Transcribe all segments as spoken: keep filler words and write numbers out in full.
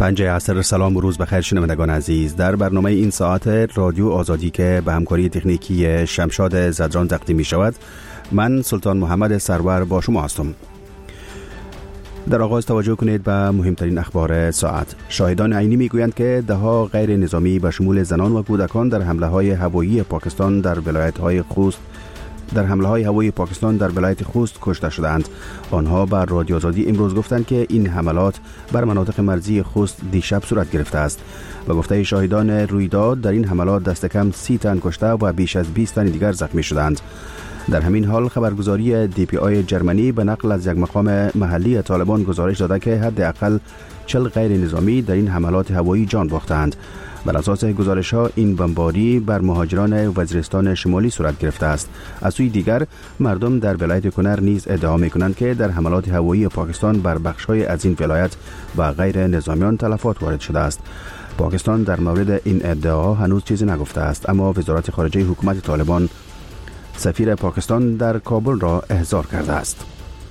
پنج عصر. سلام و روز بخیر شنوندگان عزیز. در برنامه این ساعت رادیو آزادی که به همکاری تکنیکی شمشاد زدران تقدیم می شود، من سلطان محمد سرور با شما هستم. در آغاز توجه کنید به مهمترین اخبار ساعت. شاهدان عینی می گویند که ده ها غیر نظامی به شمول زنان و کودکان در حمله های هوایی پاکستان در ولایت های خوست در حمله های هوایی پاکستان در ولایت خوست کشته شدند. آنها بر رادیو آزادی امروز گفتند که این حملات بر مناطق مرزی خوست دیشب صورت گرفته است. به گفته شاهدان رویداد، در این حملات دست کم سی تن کشته و بیش از بیست تن دیگر زخمی شدند. در همین حال خبرگزاری دی پی آی جرمنی به نقل از یک مقام محلی طالبان گزارش داده که حداقل چهل غیر نظامی در این حملات هوایی جان باختند. بر اساس گزارش ها این بمباری بر مهاجران وزیرستان شمالی صورت گرفته است. از سوی دیگر مردم در ولایت کنر نیز ادعا می کنند که در حملات هوایی پاکستان بر بخش های از این ولایت و غیر نظامیان تلفات وارد شده است. پاکستان در مورد این ادعاها هنوز چیزی نگفته است، اما وزارت خارجه حکومت طالبان سفیر پاکستان در کابل را احضار کرده است.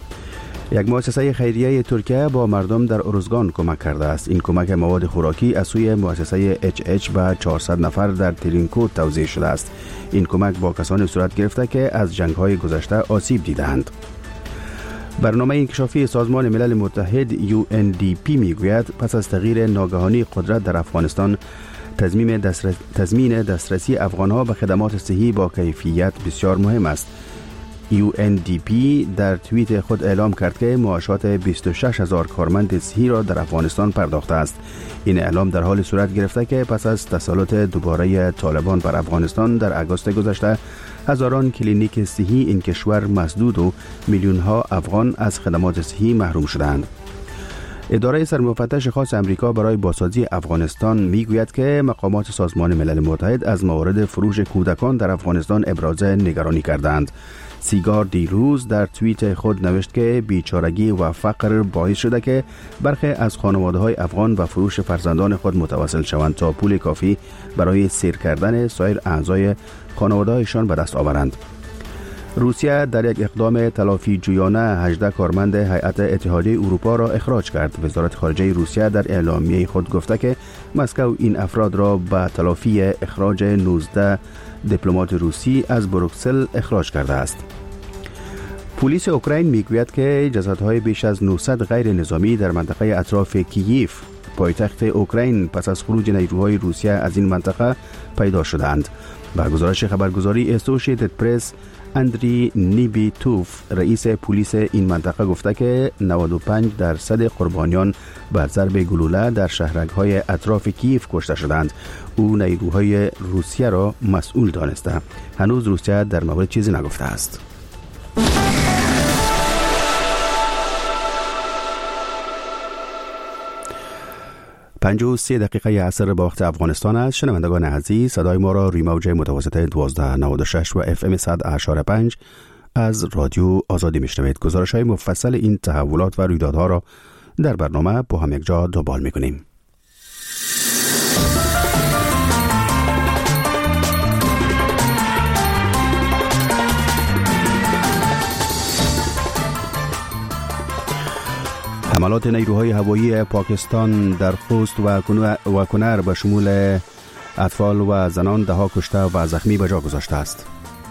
یک مؤسسه خیریه ترکیه با مردم در ارزگان کمک کرده است. این کمک مواد خوراکی از سوی مؤسسه اچ اچ به چهارصد نفر در ترینکوت توزیع شده است. این کمک با کسانی صورت گرفته که از جنگ‌های گذشته آسیب دیدند. برنامه انکشافی سازمان ملل متحد یو ان دی پی میگوید پس از تغییر ناگهانی قدرت در افغانستان، تضمین دسترس... تضمین دسترسی افغانها به خدمات صحی با کیفیت بسیار مهم است. یو ان دی پی در توییت خود اعلام کرد که معاشات بیست و شش هزار کارمند صحی را در افغانستان پرداخته است. این اعلام در حال صورت گرفته که پس از تسلط دوباره طالبان بر افغانستان در آگوست گذشته، هزاران کلینیک صحی این کشور مسدود و میلیون ها افغان از خدمات صحی محروم شدند. اداره سرمفتش خاص امریکا برای بازسازی افغانستان میگوید که مقامات سازمان ملل متحد از موارد فروش کودکان در افغانستان ابراز نگرانی کردند. سیگار دیروز در توییت خود نوشت که بیچارگی و فقر باعث شده که برخی از خانواده‌های افغان و فروش فرزندان خود متوسل شوند تا پول کافی برای سیر کردن سایر اعضای خانواده‌هایشان به دست آورند. روسیه در یک اقدام تلافی جویانه هجده کارمند هیئت اتحادیه اروپا را اخراج کرد. وزارت خارجه روسیه در اعلامیه خود گفته که مسکو این افراد را به تلافی اخراج نوزده دیپلمات روسی از بروکسل اخراج کرده است. پلیس اوکراین میگوید که جسدهای بیش از نهصد غیر نظامی در منطقه اطراف کییف، پایتخت اوکراین، پس از خروج نیروهای روسیه از این منطقه پیدا شدند. با گزارش خبرگزاری اسوسییتد پرس، اندری نیبیتوف، رئیس پلیس این منطقه، گفته که نود و پنج درصد قربانیان بر ضرب گلوله در شهرک‌های اطراف کییف کشته شدند. او نیروهای روسیه را مسئول دانسته. هنوز روسیه در مورد چیزی نگفته است. پنج و سه دقیقه عصر با وقت افغانستان است. شنوندگان عزیز، صدای ما را روی موج متوسط دوازده نود و شش و اف ام صد و اشاره پنج از رادیو آزادی میشنوید. گزارش های مفصل این تحولات و رویدادها را در برنامه با هم یک جا دنبال میکنیم. حملات نیروهای هوایی پاکستان در خوست و کنر به شمول اطفال و زنان ده ها کشته و زخمی به جا گذاشته است.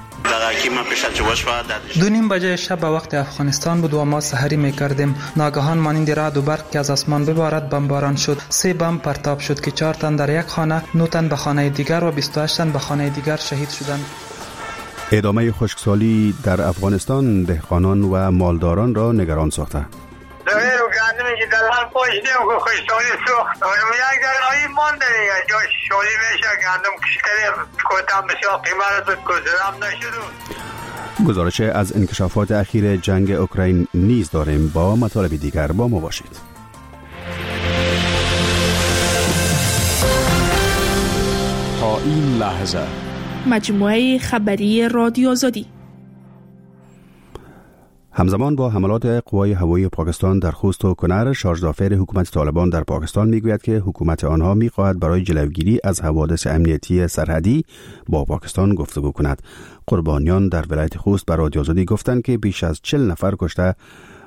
دو نیم بجه شب به وقت افغانستان بود و ما سحری میکردیم. ناگهان مانند رعد و برق که از آسمان ببارد بمباران شد. سه بمب پرتاب شد که چهار تن در یک خانه، نه تن به خانه دیگر و بیست و هشت تن به خانه دیگر شهید شدند. ادامه خشکسالی در افغانستان دهقانان و مالداران را نگران ساخته. دویرو گندمی که در حال پاشیدیم که خشکسالی سوخت. اونم یک در آیی مانده دیگه. جا شالی میشه گندم کشتریم کتم بسیار قیمت بود کزرم نشدون. گزارش از انکشافات اخیر جنگ اوکراین نیز داریم. با مطالب دیگر با ما باشید. تا این لحظه مجموعه خبری رادیو آزادی. همزمان با حملات قوای هوایی پاکستان در خوست و کنر، شارژدافر حکومت طالبان در پاکستان میگوید که حکومت آنها میخواهد برای جلوگیری از حوادث امنیتی سرحدی با پاکستان گفتگو کند. قربانیان در ولایت خوست بر رادیو آزادی گفتند که بیش از چهل نفر کشته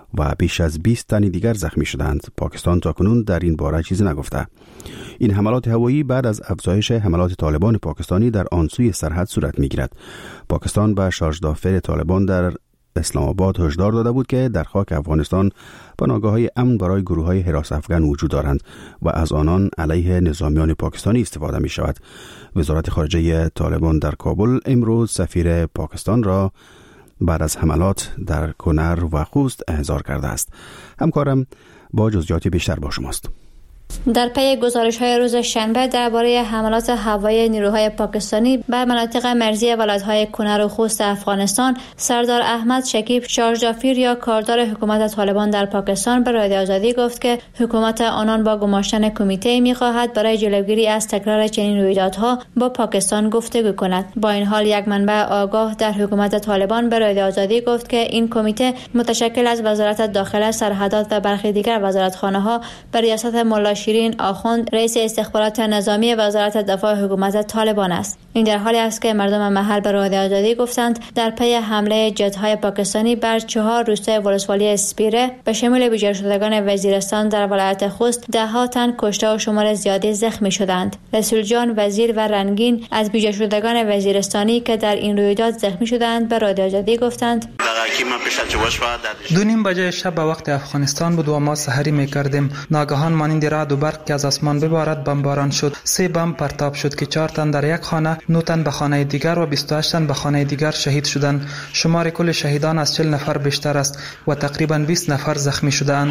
و بیش از بیست تن دیگر زخمی شدند. پاکستان تاکنون در این باره چیزی نگفته. این حملات هوایی بعد از افزایش حملات طالبان پاکستانی در آن سوی سرحد صورت می‌گیرد. پاکستان به شارژدافر طالبان در اسلام آباد هشدار داده بود که در خاک افغانستان پناهگاه‌های امن برای گروه‌های حراس افغان وجود دارند و از آنان علیه نظامیان پاکستانی استفاده می شود. وزارت خارجه طالبان در کابل امروز سفیر پاکستان را بعد از حملات در کنر و خوست احضار کرده است. همکارم با جزئیات بیشتر با شماست. در پی گزارش‌های روز شنبه درباره حملات هوایی نیروهای پاکستانی بر مناطق مرزی ولایت‌های کنر و خوست افغانستان، سردار احمد شکیب، شارژدافیر یا کاردار حکومت طالبان در پاکستان به رادیو آزادی گفت که حکومت آنان با گماشتن کمیته می‌خواهد برای جلوگیری از تکرار چنین رویدادها با پاکستان گفتگو کند. با این حال یک منبع آگاه در حکومت طالبان به رادیو آزادی گفت که این کمیته متشکل از وزارت داخله، سرحدات و برخی دیگر وزارتخانه‌ها به ریاست ملا شیرین آخوند، رئیس استخبارات نظامی وزارت دفاع حکومت طالبان است. این در حالی است که مردم محل به رادیو آزادی گفتند در پی حمله جت‌های پاکستانی بر چهار روستای ولسوالی اسپیره به شمول بیجا شدگان وزیرستان در ولایت خوست، ده ها تن کشته و شمار زیادی زخمی شدند. رسول جان وزیر و رنگین از بیجا شدگان وزیرستانی که در این رویداد زخمی شدند به رادیو آزادی گفتند دو نیم بجه شب به وقت افغانستان بود و ما سحری می‌کردیم. ناگهان مانند رعد و برق که از آسمان ببارد بمباران شد. سه بم پرتاب شد که چهار تن در یک خانه، نه تن به خانه دیگر و بیست و هشت تن به خانه دیگر شهید شدند. شمار کل شهیدان از چهل نفر بیشتر است و تقریبا بیست نفر زخمی شدند.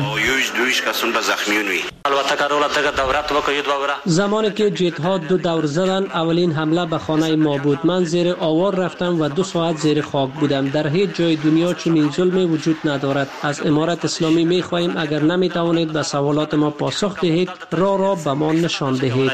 زمانی که جت‌ها دو دور زدن، اولین حمله به خانه ما بود. من زیر آوار رفتم و دو ساعت زیر خاک بودم. در هیچ جای دنیا چنین ظلمی وجود ندارد. از امارت اسلامی می خواهیم اگر نمی توانید به سوالات ما پاسخ دهید، راه را به ما نشان دهید.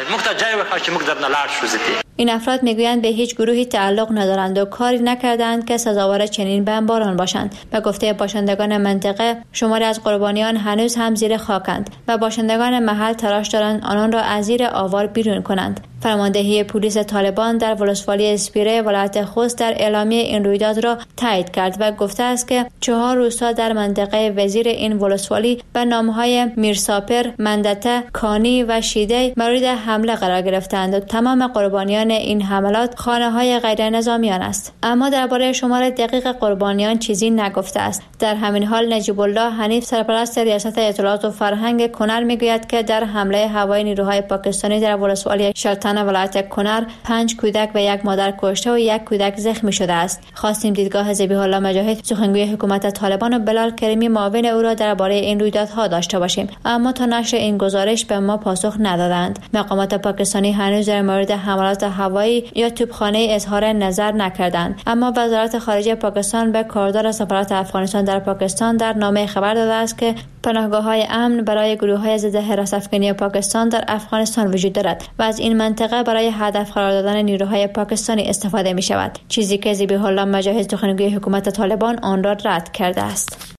این افراد میگویند به هیچ گروهی تعلق ندارند و کاری نکردند که سزاوار چنین بمباران باشند. به گفته باشندگان منطقه، شماری از قربانیان هنوز هم زیر خاکند و باشندگان محل تلاش دارند آنان را از زیر آوار بیرون کنند. فرماندهی پلیس طالبان در ولسوالی اسپیره ولایت خوست در اعلامیه این رویداد را تایید کرد و گفته است که چهار روستا در منطقه وزیر این ولسوالی به نامهای میرساپر، مندته، کانی و شیده مورد حمله قرار گرفتند و تمام قربانیان این حملات خانه‌های غیر نظامیان است. اما درباره شمار دقیق قربانیان چیزی نگفته است. در همین حال نجیب الله حنیف، سرپرست ریاست اطلاعات و فرهنگ کنر میگوید که در حمله هوایی نیروهای پاکستانی در ولسوالی شلتن ولایت کنر پنج کودک و یک مادر کشته و یک کودک زخمی شده است. خواستیم دیدگاه ذبیح الله مجاهد، سخنگوی حکومت طالبان، و بلال کریمی، معاون او را درباره این رویدادها داشته باشیم، اما تا نشر این گزارش به ما پاسخ ندادند. مقامات پاکستانی هنوز در مورد حملات هوایی یا توپخانه اظهار نظر نکردند، اما وزارت خارجه پاکستان به کاردار سفارت افغانستان در پاکستان در نامه خبر داده است که پناهگاه‌های امن برای گروه‌های ضد حراس افغانی پاکستان در افغانستان وجود دارد و از این منطقه برای هدف قرار دادن نیروهای پاکستانی استفاده می شود، چیزی که ذبیح الله مجاهد، سخنگوی حکومت طالبان، آن را رد کرده است.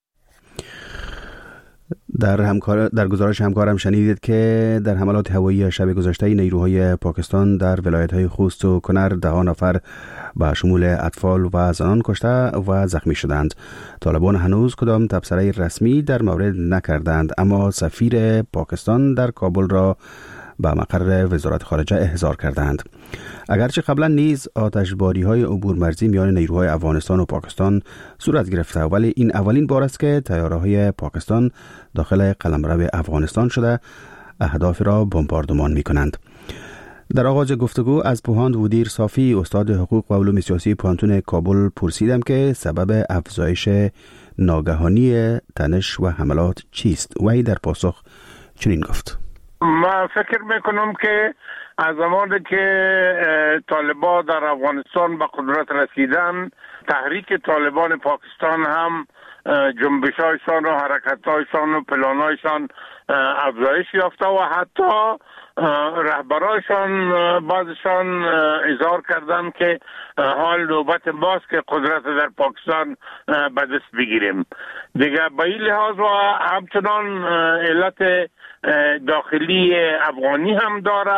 در همکار در گزارش همکارم شنیدید که در حملات هوایی شب گذشته نیروهای پاکستان در ولایت‌های خوست و کنر ده نفر به شمول اطفال و زنان کشته و زخمی شدند. طالبان هنوز کدام تبصره رسمی در مورد نکردند، اما سفیر پاکستان در کابل را به مقر وزارت خارجه احضار کردند. اگرچه قبلا نیز آتشباری‌های عبور مرزی میان نیروهای افغانستان و پاکستان صورت گرفته، ولی این اولین بار است که طیاره‌های پاکستان داخل قلمرو افغانستان شده اهداف را بمباردمان می‌کنند. در آغاز گفتگو از پوهاند ودیر صافی، استاد حقوق و علوم سیاسی پانتون کابل، پرسیدم که سبب افزایش ناگهانی تنش و حملات چیست. وی در پاسخ چنین گفت: من فکر میکنم که از زمانی که طالبان در افغانستان به قدرت رسیدن، تحریک طالبان پاکستان هم جنبش‌هایشان و حرکت‌هایشان و پلان‌هایشان افزایش یافته و حتی رهبرایشان بعضشان اظهار کردند که حال نوبت ماست که قدرت در پاکستان به دست بگیریم. دیگه به این لحاظ و همچنان علت داخلی افغانی هم داره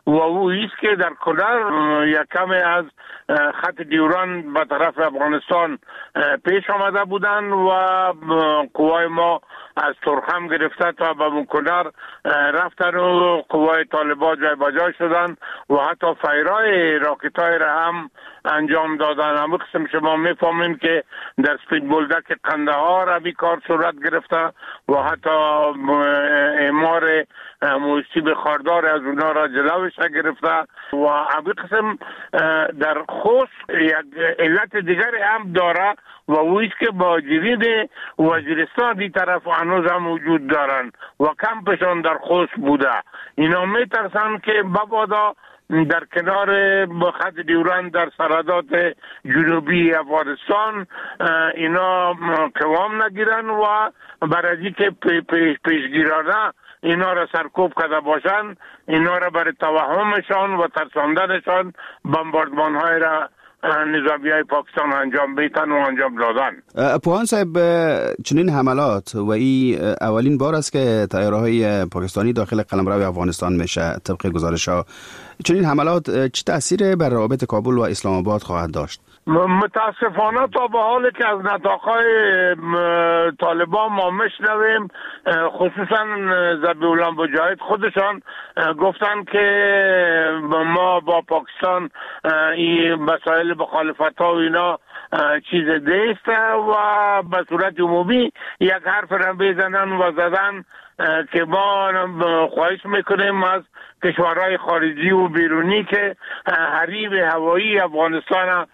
و او ایست که در کنر یک کمی از خط دیوران به طرف افغانستان پیش آمده بودن و قوای ما از ترخم گرفته تا به کنر رفتن و قوای طالبان جای بجای شدن و حتی فیرای راکتای را هم انجام دادن. همه قسم شما میفهمین که در سپید بولدک قندهار همی کار صورت گرفته و حتی اعمار موسیب خاردار از اونا را جلوش گرفته و همه قسم در خوست یک علت دیگر هم داره و اویست که مهاجرین وزیرستان دی طرف هنوز هم وجود دارن و کمپشان در خوست بوده. اینا میترسن که مبادا در کنار خط دیوران در سرحدات جنوبی افغانستان اینا قوام نگیرن و برای که پیشگیرانه اینا را سرکوب کرده باشن، اینا را برای توهمشان و ترساندنشان بمباردمان های را نظامی های پاکستان انجام بیتن و انجام دادن. پوهان صاحب، چنین حملات و این اولین بار است که طیاره های پاکستانی داخل قلمرو افغانستان میشه. طبق گزارش ها چنین حملات چه تأثیر بر روابط کابل و اسلام آباد خواهد داشت؟ متاسفانه تا به حالی که از نطاقهای طالبان ما میشنویم، خصوصا ذبیح مجاهد خودشان گفتن که ما با پاکستان این مسائل مخالفت ها و اینا چیز دیست و به صورت عمومی یک حرف را بزنن و زدن که ما خواهش میکنیم از کشورهای خارجی و بیرونی که حریم هوایی افغانستان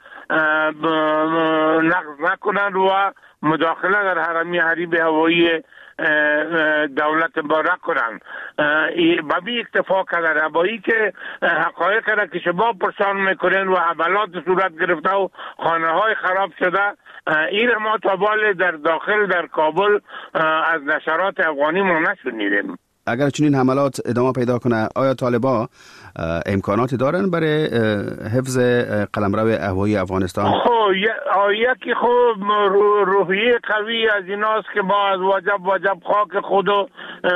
نقض نکنند و مداخله در حرمی حریم هوایی دولت ما نکنند. با بی اکتفا کردن با ای که حقایق را که شما پرسان میکنین و حملات صورت گرفته و خانه های خراب شده، این ما تا بال در داخل در کابل از نشرات افغانی ما نشنیدیم. اگر چنین حملات ادامه پیدا کنه، آیا طالبان امکاناتی دارن برای حفظ قلمرو هوایی افغانستان؟ خب یکی خوب روحیه قوی از ایناست که ما از وجب وجب خاک خود و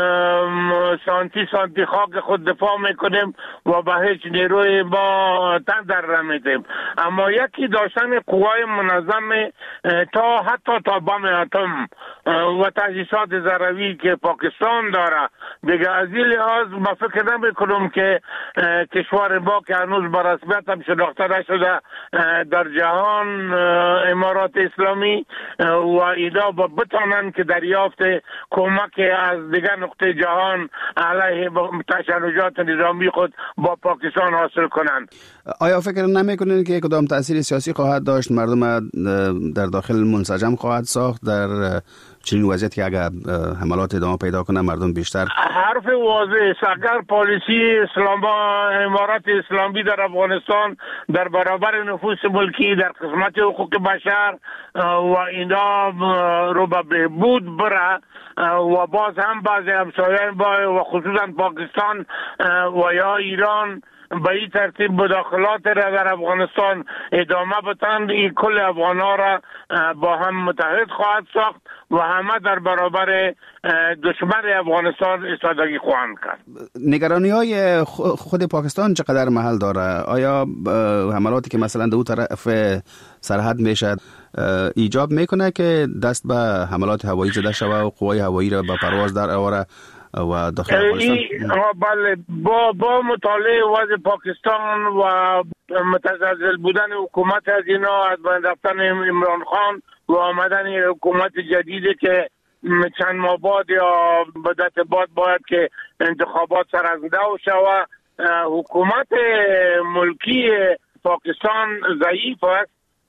سانتی سانتی خاک خود دفاع میکنیم و به هیچ نیروی ما تن در نمیدیم. اما یکی داشتن قوای منظم تا حتی تا بم اتم و تجهیزات ضروری که پاکستان داره دیگه، از این لحاظ ما فکر نمی کنم که کشور ما که هنوز به رسمیت هم شناخته نشده در جهان امارات اسلامی و اینا بتانن که دریافت کمک از دیگر نقطه جهان علیه تشنجات نظامی خود با پاکستان حاصل کنند. آیا فکر نمی کنید که کدام تأثیر سیاسی خواهد داشت؟ مردم در داخل منسجم خواهد ساخت در چنین وضعیت که اگر حملات ادامه پیدا کنه مردم بیشتر؟ حرف واضح است. اگر پالیسی اسلام امارات اسلامی در افغانستان در برابر نفوذ ملکی در قسمت حقوق بشر و اینا رو به بهبود بره و باز هم بعضی همسایه‌ان با و خصوصا پاکستان و یا ایران به این ترتیب مداخلات را در افغانستان ادامه بدن، این کل افغان‌ها را با هم متحد خواهد ساخت و همه در برابر دشمن افغانستان ایستادگی خواهند کرد. نگرانی های خود پاکستان چقدر محل داره؟ آیا حملاتی که مثلا دو طرف سرحد میشد ایجاب میکنه که دست به حملات هوایی زده شوه و قوای هوایی را به پرواز در آوره و داخل افغانستان؟ بله، با با مطالعه وضع پاکستان و متزلزل بودن حکومت از اینا، از بین رفتن عمران خان و آمدن حکومت جدیدی که چند ماه بعد یا مدت بعد باید که انتخابات سرازده شود، حکومت ملکی پاکستان ضعیف است،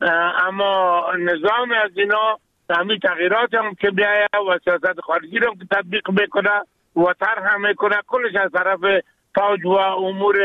اما نظام از اینا همین تغییرات هم که بیایه و سیاست خارجی رو که تطبیق میکنه و طرح میکنه، کلش از طرف فوج و امور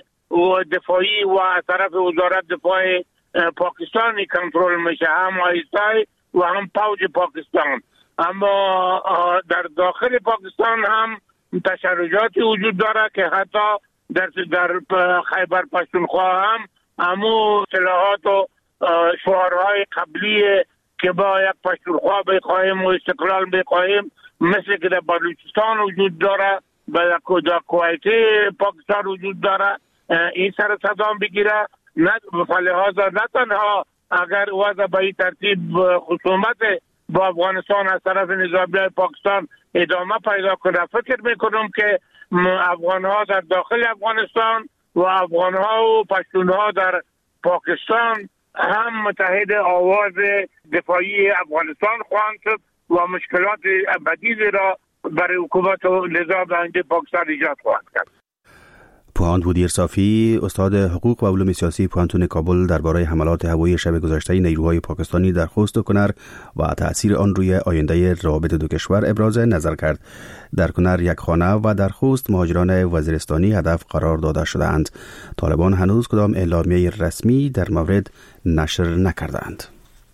و دفاعی و از طرف وزارت دفاع پاکستانی کنترل میشه، هم آیسای و هم فوج پاکستان. اما در داخل پاکستان هم تشنجاتی وجود داره که حتی در در خیبر پختونخوا هم همو اصطلاحات و شعارهای قبلی که با یک پختونخوا بخواهیم و استقلال بخواهیم، مثل که در بلوچستان وجود داره، در کویت پاکستان وجود داره، این سر صدام بگیره، نه به لحاظ نه تنها اگر وضع به این ترتیب خصومت با افغانستان از طرف نظامیان پاکستان ادامه پیدا کنه، فکر میکنم که افغان ها در داخل افغانستان و افغان ها و پشتون ها در پاکستان هم متحد آواز دفاعی افغانستان خواهند شد و مشکلات ابدی را برای حکومت و نظام داخلی پاکستان ایجاد خواهند کرد. پوهاند بودیر صافی، استاد حقوق و علوم سیاسی پوهنتون کابل، درباره حملات هوایی شب گذشته نیروهای پاکستانی در خوست و کنر و تأثیر آن روی آینده روابط دو کشور ابراز نظر کرد. در کنر یک خانه و در خوست مهاجران وزیرستانی هدف قرار داده شده‌اند. طالبان هنوز کدام اعلامیه رسمی در مورد نشر نکردند.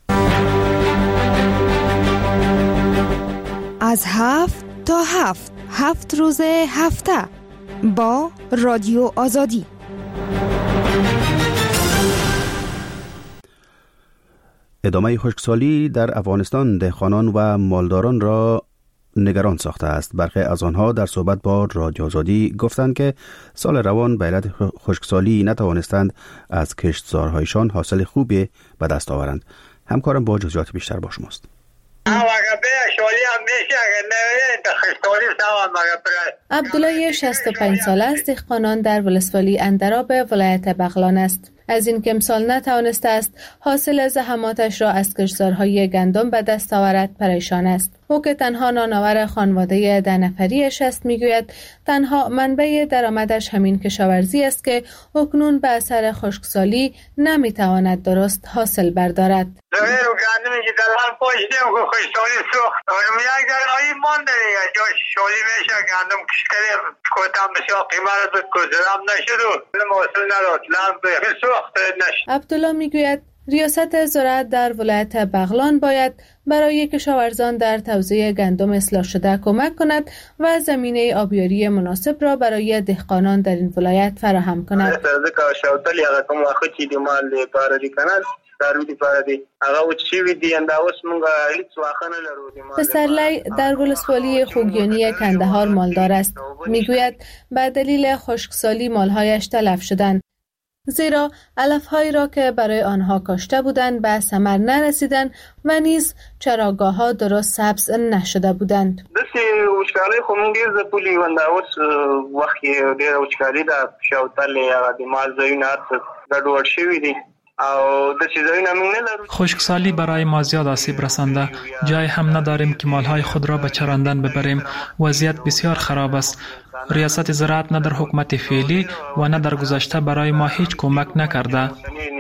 از هفت تا هفت هفت روز هفته با رادیو آزادی. ادامه خشکسالی در افغانستان دهقانان و مالداران را نگران ساخته است. برخی از آنها در صحبت با رادیو آزادی گفتند که سال روان به علت خشکسالی نتوانستند از کشتزارهایشان حاصل خوبی به دست آورند. همکارم با جزئیات بیشتر با شماست. عبدالله شصت و پنج ساله است، دهقانان در ولسوالی اندراب ولایت بغلان است. از این که امسال نتوانسته است حاصل زحماتش را از کشتزارهای گندم به دست آورد پریشان است. او که تنها نانآور خانواده ده نفریش است میگوید تنها منبع درآمدش همین کشاورزی است که اکنون به اثر خشکسالی نمیتواند درست حاصل بردارد. عبدالله میگوید ریاست زراعت در ولایت بغلان باید برای کشاورزان در توزیع گندم اصلاح شده کمک کند و زمینه آبیاری مناسب را برای دهقانان در این ولایت فراهم کند. پسرلی در ولسوالی خوگیانی کندهار مالدار است. میگوید به دلیل خشکسالی مالهایش تلف شدند، زیرا علف‌هایی را که برای آنها کاشته بودند به ثمر نرسیدند و نیز چراگاه‌ها درست سبز نشده بودند. دسی وچکالی خو مونږ ډیر د پولی ونده اوس وخت کې ډیر وچکالی د شاوتل یا د مال زوینه ګډوډ شوی دي. خشکسالی برای ما زیاد آسیب رسانده. جای هم نداریم که مالهای خود را به چراندن ببریم. وضعیت بسیار خراب است. ریاست زراعت نه در حکومت فعلی و نه در گذشته برای ما هیچ کمک نکرده.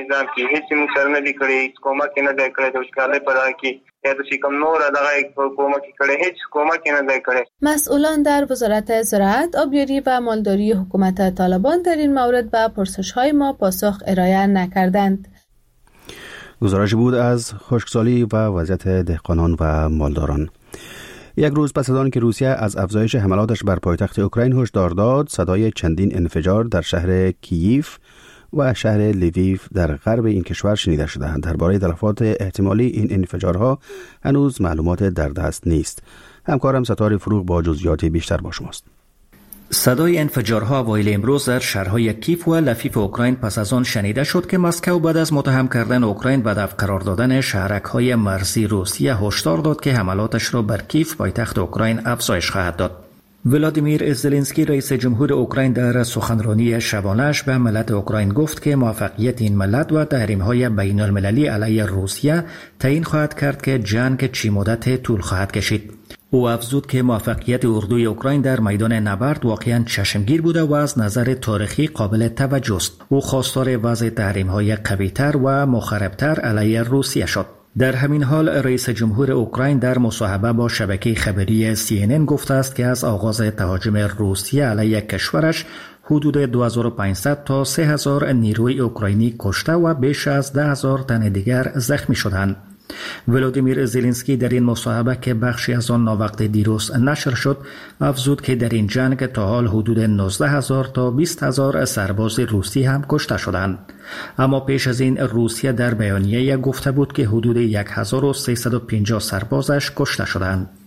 مسئولان در وزارت زراعت، آبیاری و مالداری حکومت طالبان در این مورد به پرسش‌های ما پاسخ ارائه نکردند. گزارش بود از خشکسالی و وضعیت دهقانان و مالداران. یک روز پس از آن که روسیه از افزایش حملاتش بر پایتخت اوکراین هشدار داد، صدای چندین انفجار در شهر کییف و شهر لیویو در غرب این کشور شنیده شده. درباره تلفات احتمالی این انفجارها هنوز معلومات در دست نیست. همکارم ستاره فروغ با جزئیات بیشتر با شماست. صدای انفجارها اوایل امروز در شهرهای کیف و لویو اوکراین پس از آن شنیده شد که مسکو بعد از متهم کردن اوکراین و دفع قرار دادن شهرک‌های مرزی روسیه هشدار داد که حملاتش را بر کیف پایتخت اوکراین افزایش خواهد داد. ولادیمیر زلنسکی رئیس جمهور اوکراین در سخنرانی شبانه‌اش به ملت اوکراین گفت که موفقیت این ملت و تحریم‌های بین‌المللی علیه روسیه تعیین خواهد کرد که جنگ چی مدت طول خواهد کشید. او افزود که موفقیت اردوی اوکراین در میدان نبرد واقعاً چشمگیر بوده و از نظر تاریخی قابل توجه است. او خواستار وضع تحریم‌های قوی‌تر و مخرب‌تر علیه روسیه شد. در همین حال رئیس جمهور اوکراین در مصاحبه با شبکه خبری سی ان ان گفته است که از آغاز تهاجم روسیه علیه کشورش حدود دو هزار و پانصد تا سه هزار نیروی اوکراینی کشته و بیش از ده هزار تن دیگر زخمی شدند. ولادیمیر زلنسکی در این مصاحبه که بخشی از آن ناوقت دیروز نشر شد افزود که در این جنگ تا حال حدود نوزده هزار تا بیست هزار سرباز روسی هم کشته شدند. اما پیش از این روسیه در بیانیه گفته بود که حدود هزار و سیصد و پنجاه سربازش کشته شدند.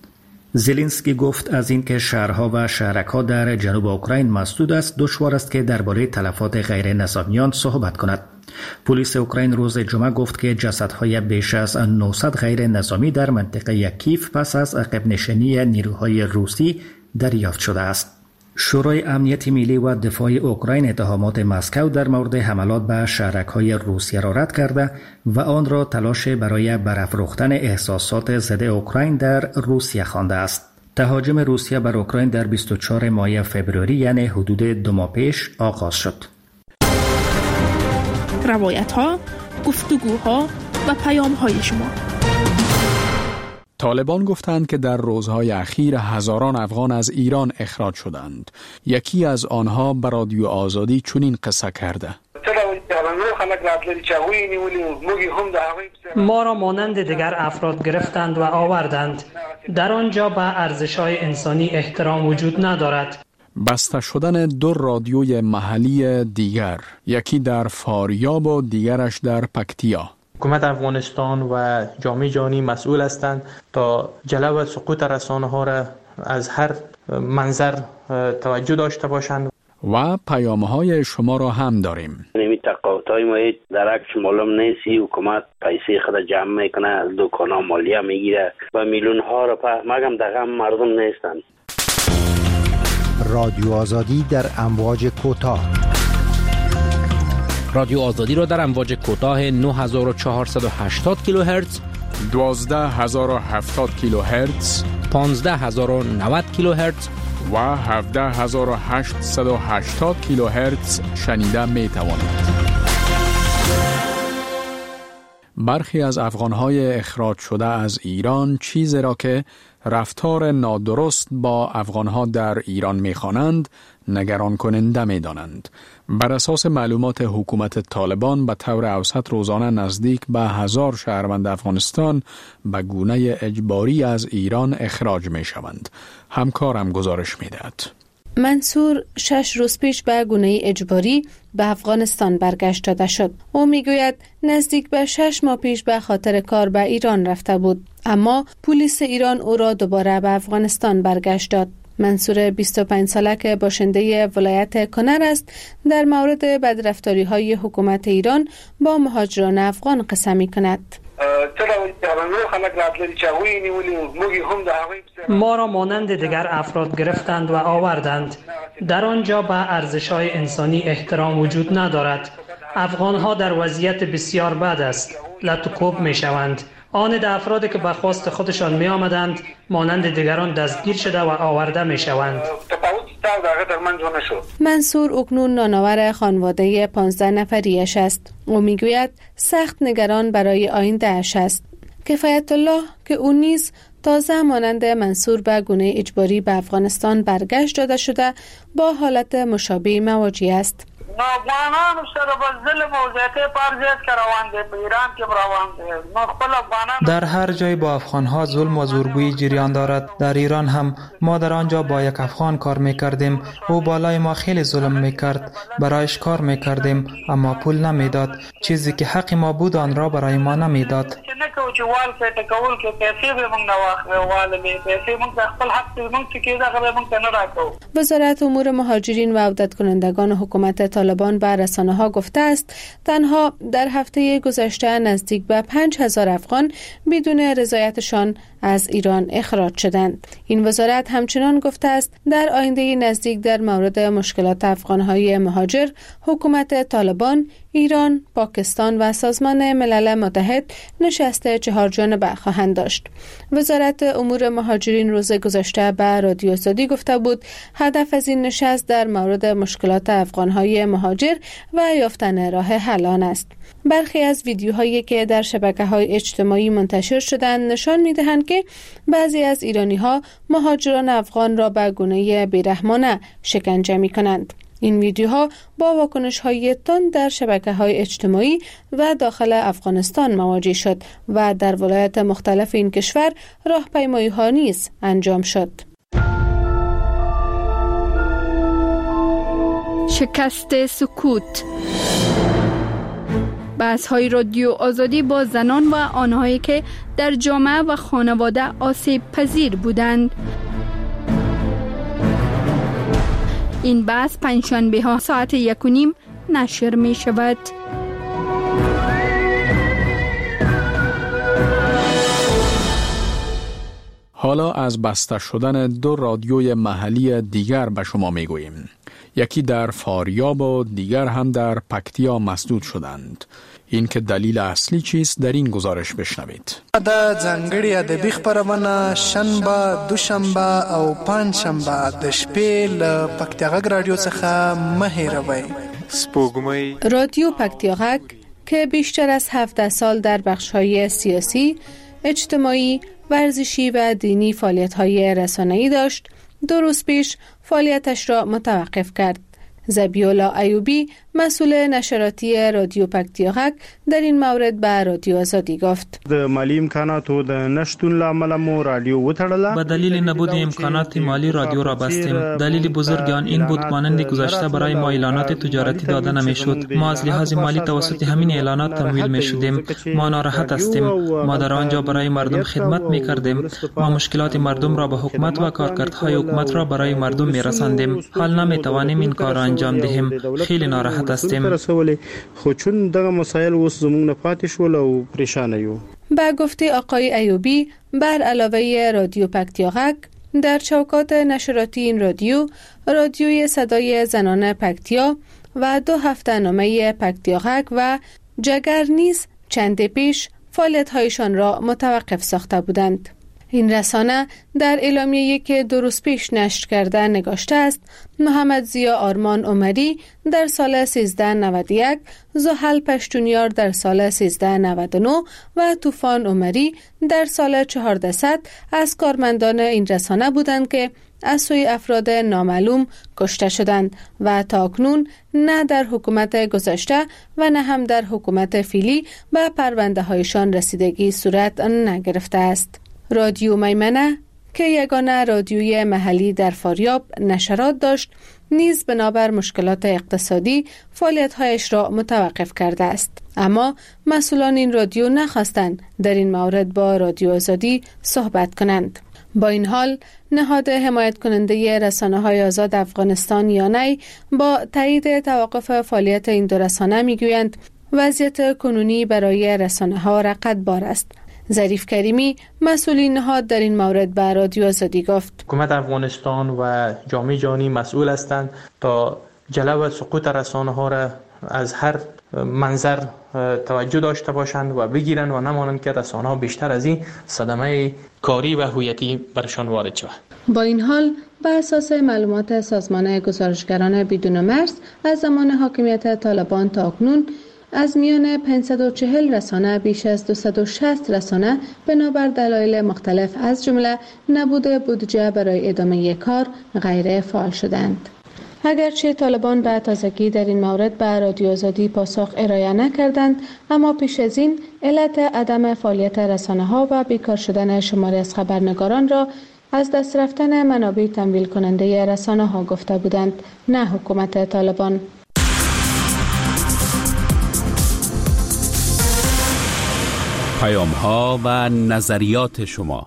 زلنسکی گفت از اینکه شهرها و شهرک‌ها در جنوب اوکراین مسدود است، دشوار است که درباره تلفات غیر نظامیان صحبت کند. پلیس اوکراین روز جمعه گفت که جسدهای بیش از نهصد غیر نظامی در منطقه کیف پس از عقب نشینی نیروهای روسی دریافت شده است. شورای امنیت ملی و دفاع اوکراین اتهامات مسکو در مورد حملات به شهرک‌های روسیه را رد کرده و آن را تلاش برای برافروختن احساسات ضد اوکراین در روسیه خوانده است. تهاجم روسیه بر اوکراین در بیست و چهارم ماه فوریه یعنی حدود دو ماه پیش آغاز شد. روایت‌ها، گفتگوها و پیام‌های شما. طالبان گفتند که در روزهای اخیر هزاران افغان از ایران اخراج شدند. یکی از آنها به رادیو آزادی چنین قصه کرده. ما را مانند دیگر افراد گرفتند و آوردند. در آنجا به ارزش‌های انسانی احترام وجود ندارد. بسته شدن دو رادیوی محلی دیگر، یکی در فاریاب و دیگرش در پکتیا. حکومت افغانستان و جامعه جهانی مسئول هستند تا جلو و سقوط رسانه‌ها را از هر منظر توجه داشته باشند. و پیام‌های شما را هم داریم. نمی تقاطعی ما درک معلوم نیست. حکومت پیسه خود جمع میکنه، از دکانا مالیه میگیره و میلیون ها را په مگم دغه مردم نیستند. رادیو آزادی در امواج کوتاه. رادیو آزادی را در امواج کوتاه نه هزار و چهارصد و هشتاد کیلوهرتز، دوازده هزار و هفتاد کیلوهرتز، پانزده هزار و نود کیلوهرتز و هفده هزار و هشتصد و هشتاد کیلوهرتز شنیده می توانید. برخی از افغانهای اخراج شده از ایران چیزی را که رفتار نادرست با افغانها در ایران می‌خوانند نگران کننده می‌دانند. بر اساس معلومات حکومت طالبان به طور اوسط روزانه نزدیک به هزار شهروند افغانستان به گونه اجباری از ایران اخراج می‌شوند. همکارم گزارش می‌دهد. منصور شش روز پیش به گونه اجباری به افغانستان برگشت داده شد. او میگوید نزدیک به شش ماه پیش به خاطر کار به ایران رفته بود، اما پلیس ایران او را دوباره به افغانستان برگشت داد. منصور بیست و پنج ساله که باشنده ولایت کنر است، در مورد بدرفتاری‌های حکومت ایران با مهاجران افغان قصه می‌کند. ما را مانند دیگر افراد گرفتند و آوردند. در آنجا به ارزش‌های انسانی احترام وجود ندارد. افغان‌ها در وضعیت بسیار بد است. لطوکوب می‌شوند. آن ده افرادی که به خواست خودشان می آمدند مانند دیگران دستگیر شده و آورده می شوند. منصور اکنون نانآور خانواده پانزده نفریش است. او می گوید سخت نگران برای آینده اش است. کفایت الله که او نیز تازه مانند منصور به گونه اجباری به افغانستان برگشت داده شده با حالت مشابه مواجه است. افغانانو سره به ظلم او زیاتې پر زیات که روان دی، په ایران کې روان دی. نو خپل افغانان در هر جای با افغانها ظلم و زورگویی جریان دارد. در ایران هم ما در آنجا با یک افغان کار میکردیم. او بالای ما خیلی ظلم میکرد. برایش کار میکردیم اما پول نمیداد. چیزی که حق ما بود آن را برای ما نمیداد. چې وال کې تکول کې پیسې به موږ نه واخلو، وال به پیسې موږ خپل حق موږ چې کېده غو موږ نه راکو. وزارت امور مهاجرین و عودت کنندگان حکومت طالبان به رسانه‌ها گفته است تنها در هفته گذشته نزدیک به پنج هزار افغان بدون رضایتشان از ایران اخراج شدند. این وزارت همچنان گفته است در آینده نزدیک در مورد مشکلات افغان‌های مهاجر حکومت طالبان، ایران، پاکستان و سازمان ملل متحد نشست چهار جانبه خواهند داشت. وزارت امور مهاجرین روز گذشته به رادیو آزادی گفته بود هدف از این نشست در مورد مشکلات افغان‌های مهاجر و یافتن راه حل آن است. برخی از ویدیوهایی که در شبکه‌های اجتماعی منتشر شدند نشان می‌دهند که بعضی از ایرانی‌ها مهاجران افغان را به گونه بی‌رحمانه شکنجه می‌کنند. این ویدیوها با واکنش‌های تند در شبکه‌های اجتماعی و داخل افغانستان مواجه شد و در ولایات مختلف این کشور راهپیمایی‌ها نیز انجام شد. شکست سکوت. بحث‌های رادیو آزادی با زنان و آنهایی که در جامعه و خانواده آسیب پذیر بودند. این بحث پنجشنبه ها ساعت یک و نیم نشر می شود. حالا از بسته شدن دو رادیوی محلی دیگر به شما می گوییم. یکی در فاریاب و دیگر هم در پکتیا مسدود شدند. این که دلیل اصلی چیست در این گزارش بشنوید. د ځانګړي ادبي خپرونه شنبه، دوشنبه او پنجشنبه د شپې له پکتیا غږ رادیو څخه مه هېروئ. سپوږمۍ رادیو پکتیا غږ که بیشتر از هفده سال در بخش‌های سیاسی، اجتماعی، ورزشی و دینی فعالیت‌های رسانه‌ای داشت، دو روز پیش فعالیتش را متوقف کرد. زبیولا ایوبی مسئول نشراتی رادیو پکتیا غږ در این مورد به رادیو آزادی گفت: د مالی امکاناتو د نشتون لامل مو رادیو وتړله. به دلیل نبود امکانات مالی رادیو را بستیم. دلیل بزرگ آن این بود مانند گذشته برای ما اعلانات تجارتی داده نمیشد. ما از لحاظ مالی توسط همین اعلانات تمویل میشدیم. ما ناراحت هستیم. ما در آنجا برای مردم خدمت میکردیم. ما مشکلات مردم را به حکومت و کارکردهای حکومت را برای مردم میرساندیم. حال نمیتوانیم این کار را انجام دهیم. خیلی ناراحت هستیم. خو چون دغه مسائل اوس زموږ نه پاتې شول او پریشان یو. با گفته آقای ایوبی، بر علاوه رادیو پکتیا غږ، در چوکات نشراتی این رادیو، رادیوی صدای زنان پکتیا و دو هفته‌نامه پکتیا غږ و جگر نیز چند پیش فعالیت‌هایشان را متوقف ساخته بودند. این رسانه در اعلامیه‌ای که دو روز پیش نشر کرده نگاشته است: محمد ضیا آرمان عمری در سال سیزده نود و یک، زحل پشتونیار در سال سیزده نود و نه و طوفان عمری در سال چهاردهصد از کارمندان این رسانه بودند که از سوی افراد نامعلوم کشته شدند و تاکنون نه در حکومت گذشته و نه هم در حکومت فعلی به پرونده هایشان رسیدگی صورت نگرفته است. رادیو میمنه که یگانه رادیوی محلی در فاریاب نشرات داشت، نیز بنابر مشکلات اقتصادی فعالیت‌هایش را متوقف کرده است. اما مسئولان این رادیو نخواستند در این مورد با رادیو آزادی صحبت کنند. با این حال نهاد حمایت کننده رسانه‌های آزاد افغانستان یانای با تایید توقف فعالیت این دو رسانه میگویند وضعیت کنونی برای رسانه‌ها رقتبار است. ظریف کریمی مسئولین نهاد در این مورد به رادیو آزادی گفت: حکومت افغانستان و جامعه جهانی مسئول هستند تا جلو سقوط رسانه‌ها را از هر منظر توجه داشته باشند و بگیرند و نمانند که رسانه‌ها بیشتر از این صدمه کاری و هویتی برشان وارد شود. با این حال بر اساس معلومات سازمان گزارشگران بدون مرز از زمان حاکمیت طالبان تا اکنون از میان پانصد و چهل رسانه بیش از دویست و شصت رسانه بنابر دلایل مختلف از جمله نبود بودجه برای ادامه کار غیر فعال شدند. اگرچه طالبان به تازگی در این مورد به رادیو آزادی پاسخ ارائه نکردند، اما پیش از این علت عدم فعالیت رسانه‌ها و بیکار شدن شماری از خبرنگاران را از دست رفتن منابع تمویل کننده رسانه‌ها گفته بودند، نه حکومت طالبان. پیام ها و نظریات شما.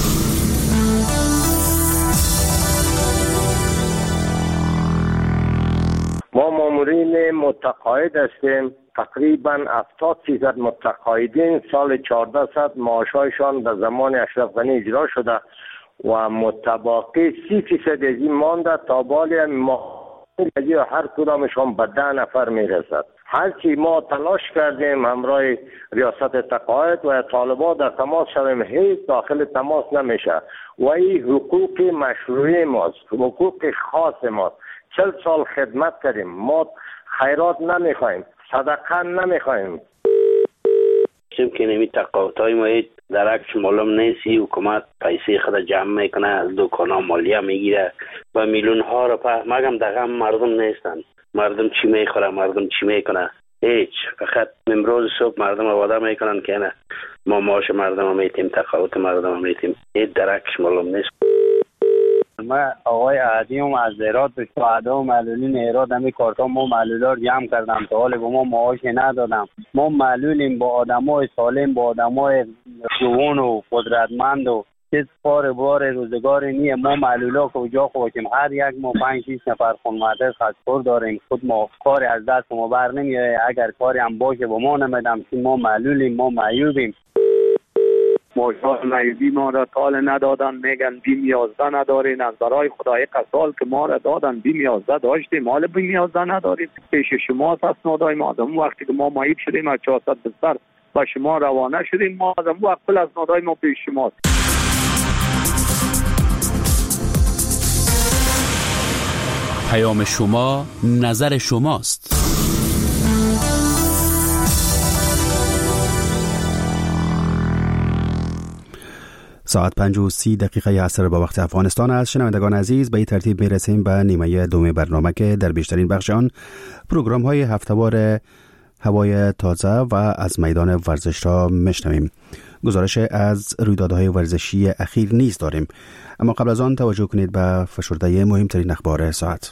ما مامورین متقاعد هستیم. تقریبا هفتاد فیصد متقاعدین سال چهاردهصد معاشایشان به زمان اشرف غنی اجرا شده و متباقی سی فیصد از این مانده تا بالی ما هر کدامشان به ده نفر میرسد. هرچی ما تلاش کردیم همراه ریاست تقاعد و طالبان در تماس شدیم، هیچ داخل تماس نمیشه و این حقوق مشروعی ماست، حقوق خاص ماست. چل سال خدمت کردیم، ما خیرات نمیخوایم، صدقه نمیخوایم. چون که نمی تقاعدهای ما درکش معلوم نیستی، حکومت پیسه خود جمع میکنه، از دکانا مالیه میگیره و میلیون ها رو په مگم دغه مردم نیستن. مردم چی میخوره، مردم چی میکنه، هیچ. فقط امروز صبح مردم وعده میکنن که نه ما معاش مردم میتیم، تقاعد مردم میتیم. این درکش معلوم نیست. ما آقای عادیم از هرات به شهدا و معلولین هرات همی کارتا ما معلولا رو جمع کردم تا حال به ما معاش ندادم. ما معلولیم با آدمای سالم، با آدمای جوان و قدرتمند و چیز کار بار روزگار نیه. ما معلولا کجا خوشیم، هر یک ما پنج شیش نفر خانواده خستور داریم، خود ما کار از دست ما بر نمیاد. اگر کاری هم باشه با ما نمیدم که ما معلولیم، ما معیوبیم. ماشاءالله معیوبی ما را تال ندادن، میگن بیم یازده ندارین. از برای خدای قسال که ما را دادن بیم یازده داشتیم، مال بیم یازده نداریم. پیش شما اسنادای ما آدم وقتی که ما معیوب شدیم از چهارصد بستر با شما روانه شدیم، ما آدم وقت کل اسنادای ما پیش شماست. پیام شما نظر شماست. ساعت پنج و سی دقیقه عصر با وقت افغانستان است. شنوندگان عزیز، به این ترتیب میرسیم به نیمه دوم برنامه که در بیشترین بخش آن پروگرام های هفته‌وار هوای تازه و از میدان ورزش را میشنویم. گزارش از رویدادهای ورزشی اخیر نیز داریم، اما قبل از آن توجه کنید به فشرده مهمترین اخبار ساعت.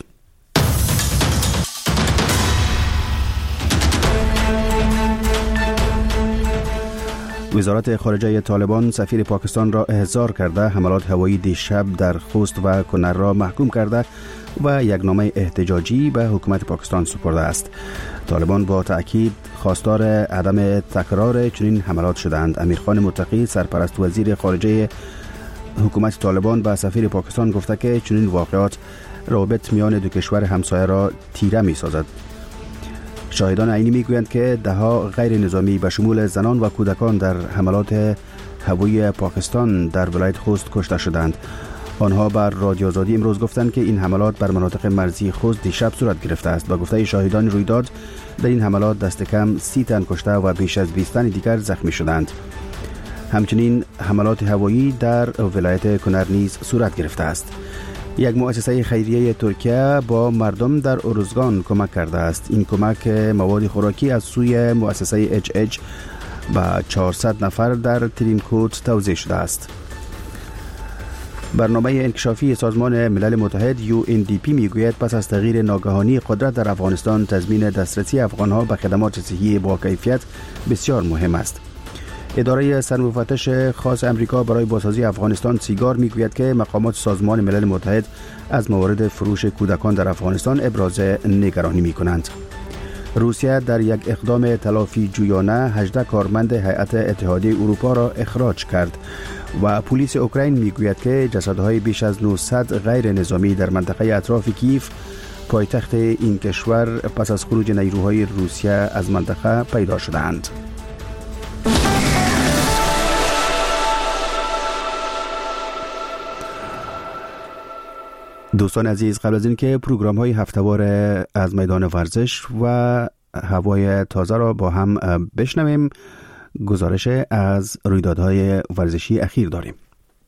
وزارت خارجه طالبان سفیر پاکستان را احضار کرده، حملات هوایی دیشب در خوست و کنر را محکوم کرده و یک نامه احتجاجی به حکومت پاکستان سپرده است. طالبان با تأکید خواستار عدم تکرار چنین حملات شدند. امیرخان متقی سرپرست وزیر خارجه حکومت طالبان به سفیر پاکستان گفته که چنین واقعات روابط میان دو کشور همسایه را تیره می سازد. شاهدان عینی میگویند که دهها غیر نظامی به شمول زنان و کودکان در حملات هوایی پاکستان در ولایت خوست کشته شدند. آنها بر رادیو آزادی امروز گفتند که این حملات بر مناطق مرزی خوست دیشب صورت گرفته است. با گفته شاهدان رویداد در این حملات دست کم سی تن کشته و بیش از بیست تن دیگر زخمی شدند. همچنین حملات هوایی در ولایت کنر نیز صورت گرفته است. یک مؤسسه خیریه ترکیه با مردم در ارزگان کمک کرده است. این کمک مواد خوراکی از سوی مؤسسه اچ اچ به چهارصد نفر در تریمکوت توزیع شده است. برنامه انکشافی سازمان ملل متحد یو ان دی پی میگوید پس از تغییر ناگهانی قدرت در افغانستان، تضمین دسترسی افغانها به خدمات صحی با کیفیت بسیار مهم است. اداره سرمفتش خاص امریکا برای بازسازی افغانستان سیگار میگوید که مقامات سازمان ملل متحد از موارد فروش کودکان در افغانستان ابراز نگرانی می کنند. روسیه در یک اقدام تلافی جویانه هجده کارمند هیئت اتحادیه اروپا را اخراج کرد و پلیس اوکراین میگوید که جسدهای بیش از نهصد غیر نظامی در منطقه اطراف کیف پایتخت این کشور پس از خروج نیروهای روسیه از منطقه پیدا شدند. دوستان عزیز، قبل از این که پروگرام های هفته‌وار از میدان ورزش و هوای تازه را با هم بشنویم، گزارش از رویدادهای ورزشی اخیر داریم.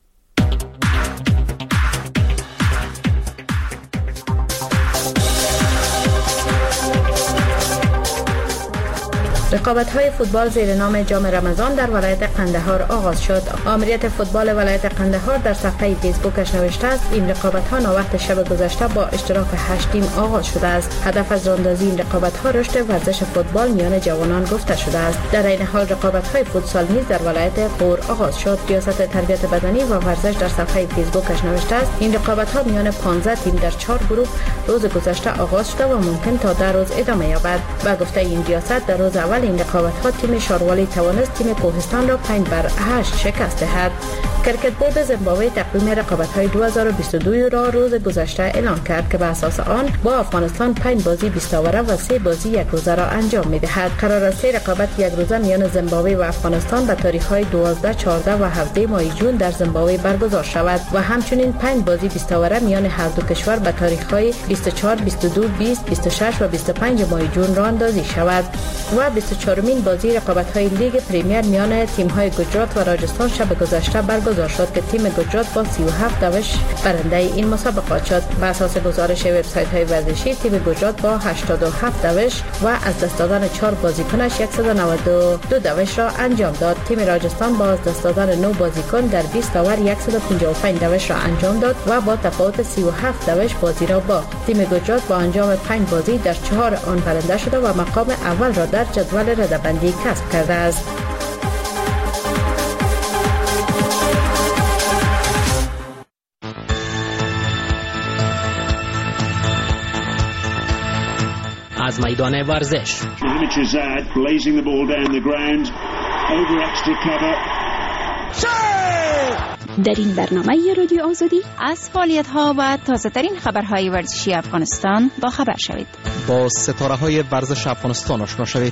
رقابت‌های فوتبال زیر نام جام رمضان در ولایت قندهار آغاز شد. آمریت فوتبال ولایت قندهار در صفحه فیسبوکش نوشته است این رقابت‌ها ناوقت شب گذشته با اشتراک هشت تیم آغاز شده است. هدف از راندازی این رقابت‌ها رشد ورزش فوتبال میان جوانان گفته شده است. در این حال رقابت‌های فوتسال نیز در ولایت غور آغاز شد. ریاست تربیت بدنی و ورزش در صفحه فیسبوکش نوشته است این رقابت‌ها میان پانزده تیم در چهار گروه روز گذشته آغاز شده و ممکن تا ده روز ادامه یابد. با گفته این ریاست در روز اول این رقابت‌ها تیم شاروالی توانست تیم کوهستان را پنج بر هشت شکست دهد. کرکت بورد زیمبابوه تقویم رقابت‌های دو هزار و بیست و دو را روز گذشته اعلام کرد که بر اساس آن با افغانستان پنج بازی بیست اوره و سه بازی یک روزه را انجام می‌دهد. قرار است رقابت یک روزه میان زیمبابوه و افغانستان به تاریخ‌های دوازده، چهارده و هفده ماه جون در زیمبابوه برگزار شود و همچنین پنج بازی بیست اوره میان هر دو کشور به تاریخ‌های بیست و چهار، بیست و دو، بیست، بیست و شش و بیست و پنج ماه جون راه اندازی شود و بیست و چهارمین بازی رقابت‌های لیگ پریمیر میان تیم‌های گجرات و راجستان شب گذشته برگزار برگزار شد که تیم گجرات با سی و هفت دوش برنده این مسابقات شد. بر اساس گزارش وبسایت های ورزشی تیم گجرات با هشتاد و هفت دوش و از دست دادن چهار بازیکنش صد و نود و دو دوش را انجام داد. تیم راجستان با از دست دادن نه بازیکن در بیست اوور صد و پنجاه و پنج دوش را انجام داد و با تفاوت سی و هفت دوش بازی را باخت. تیم گجرات با انجام پنج بازی در چهار آن برنده شده و مقام اول را در جدول رده‌بندی کسب کرده است. از میدان ورزش در این برنامه رادیو آزادی از فعالیت‌ها و تازه‌ترین خبرهای ورزشی افغانستان با خبر شوید. با ستاره‌های ورزش افغانستان آشنا شوید.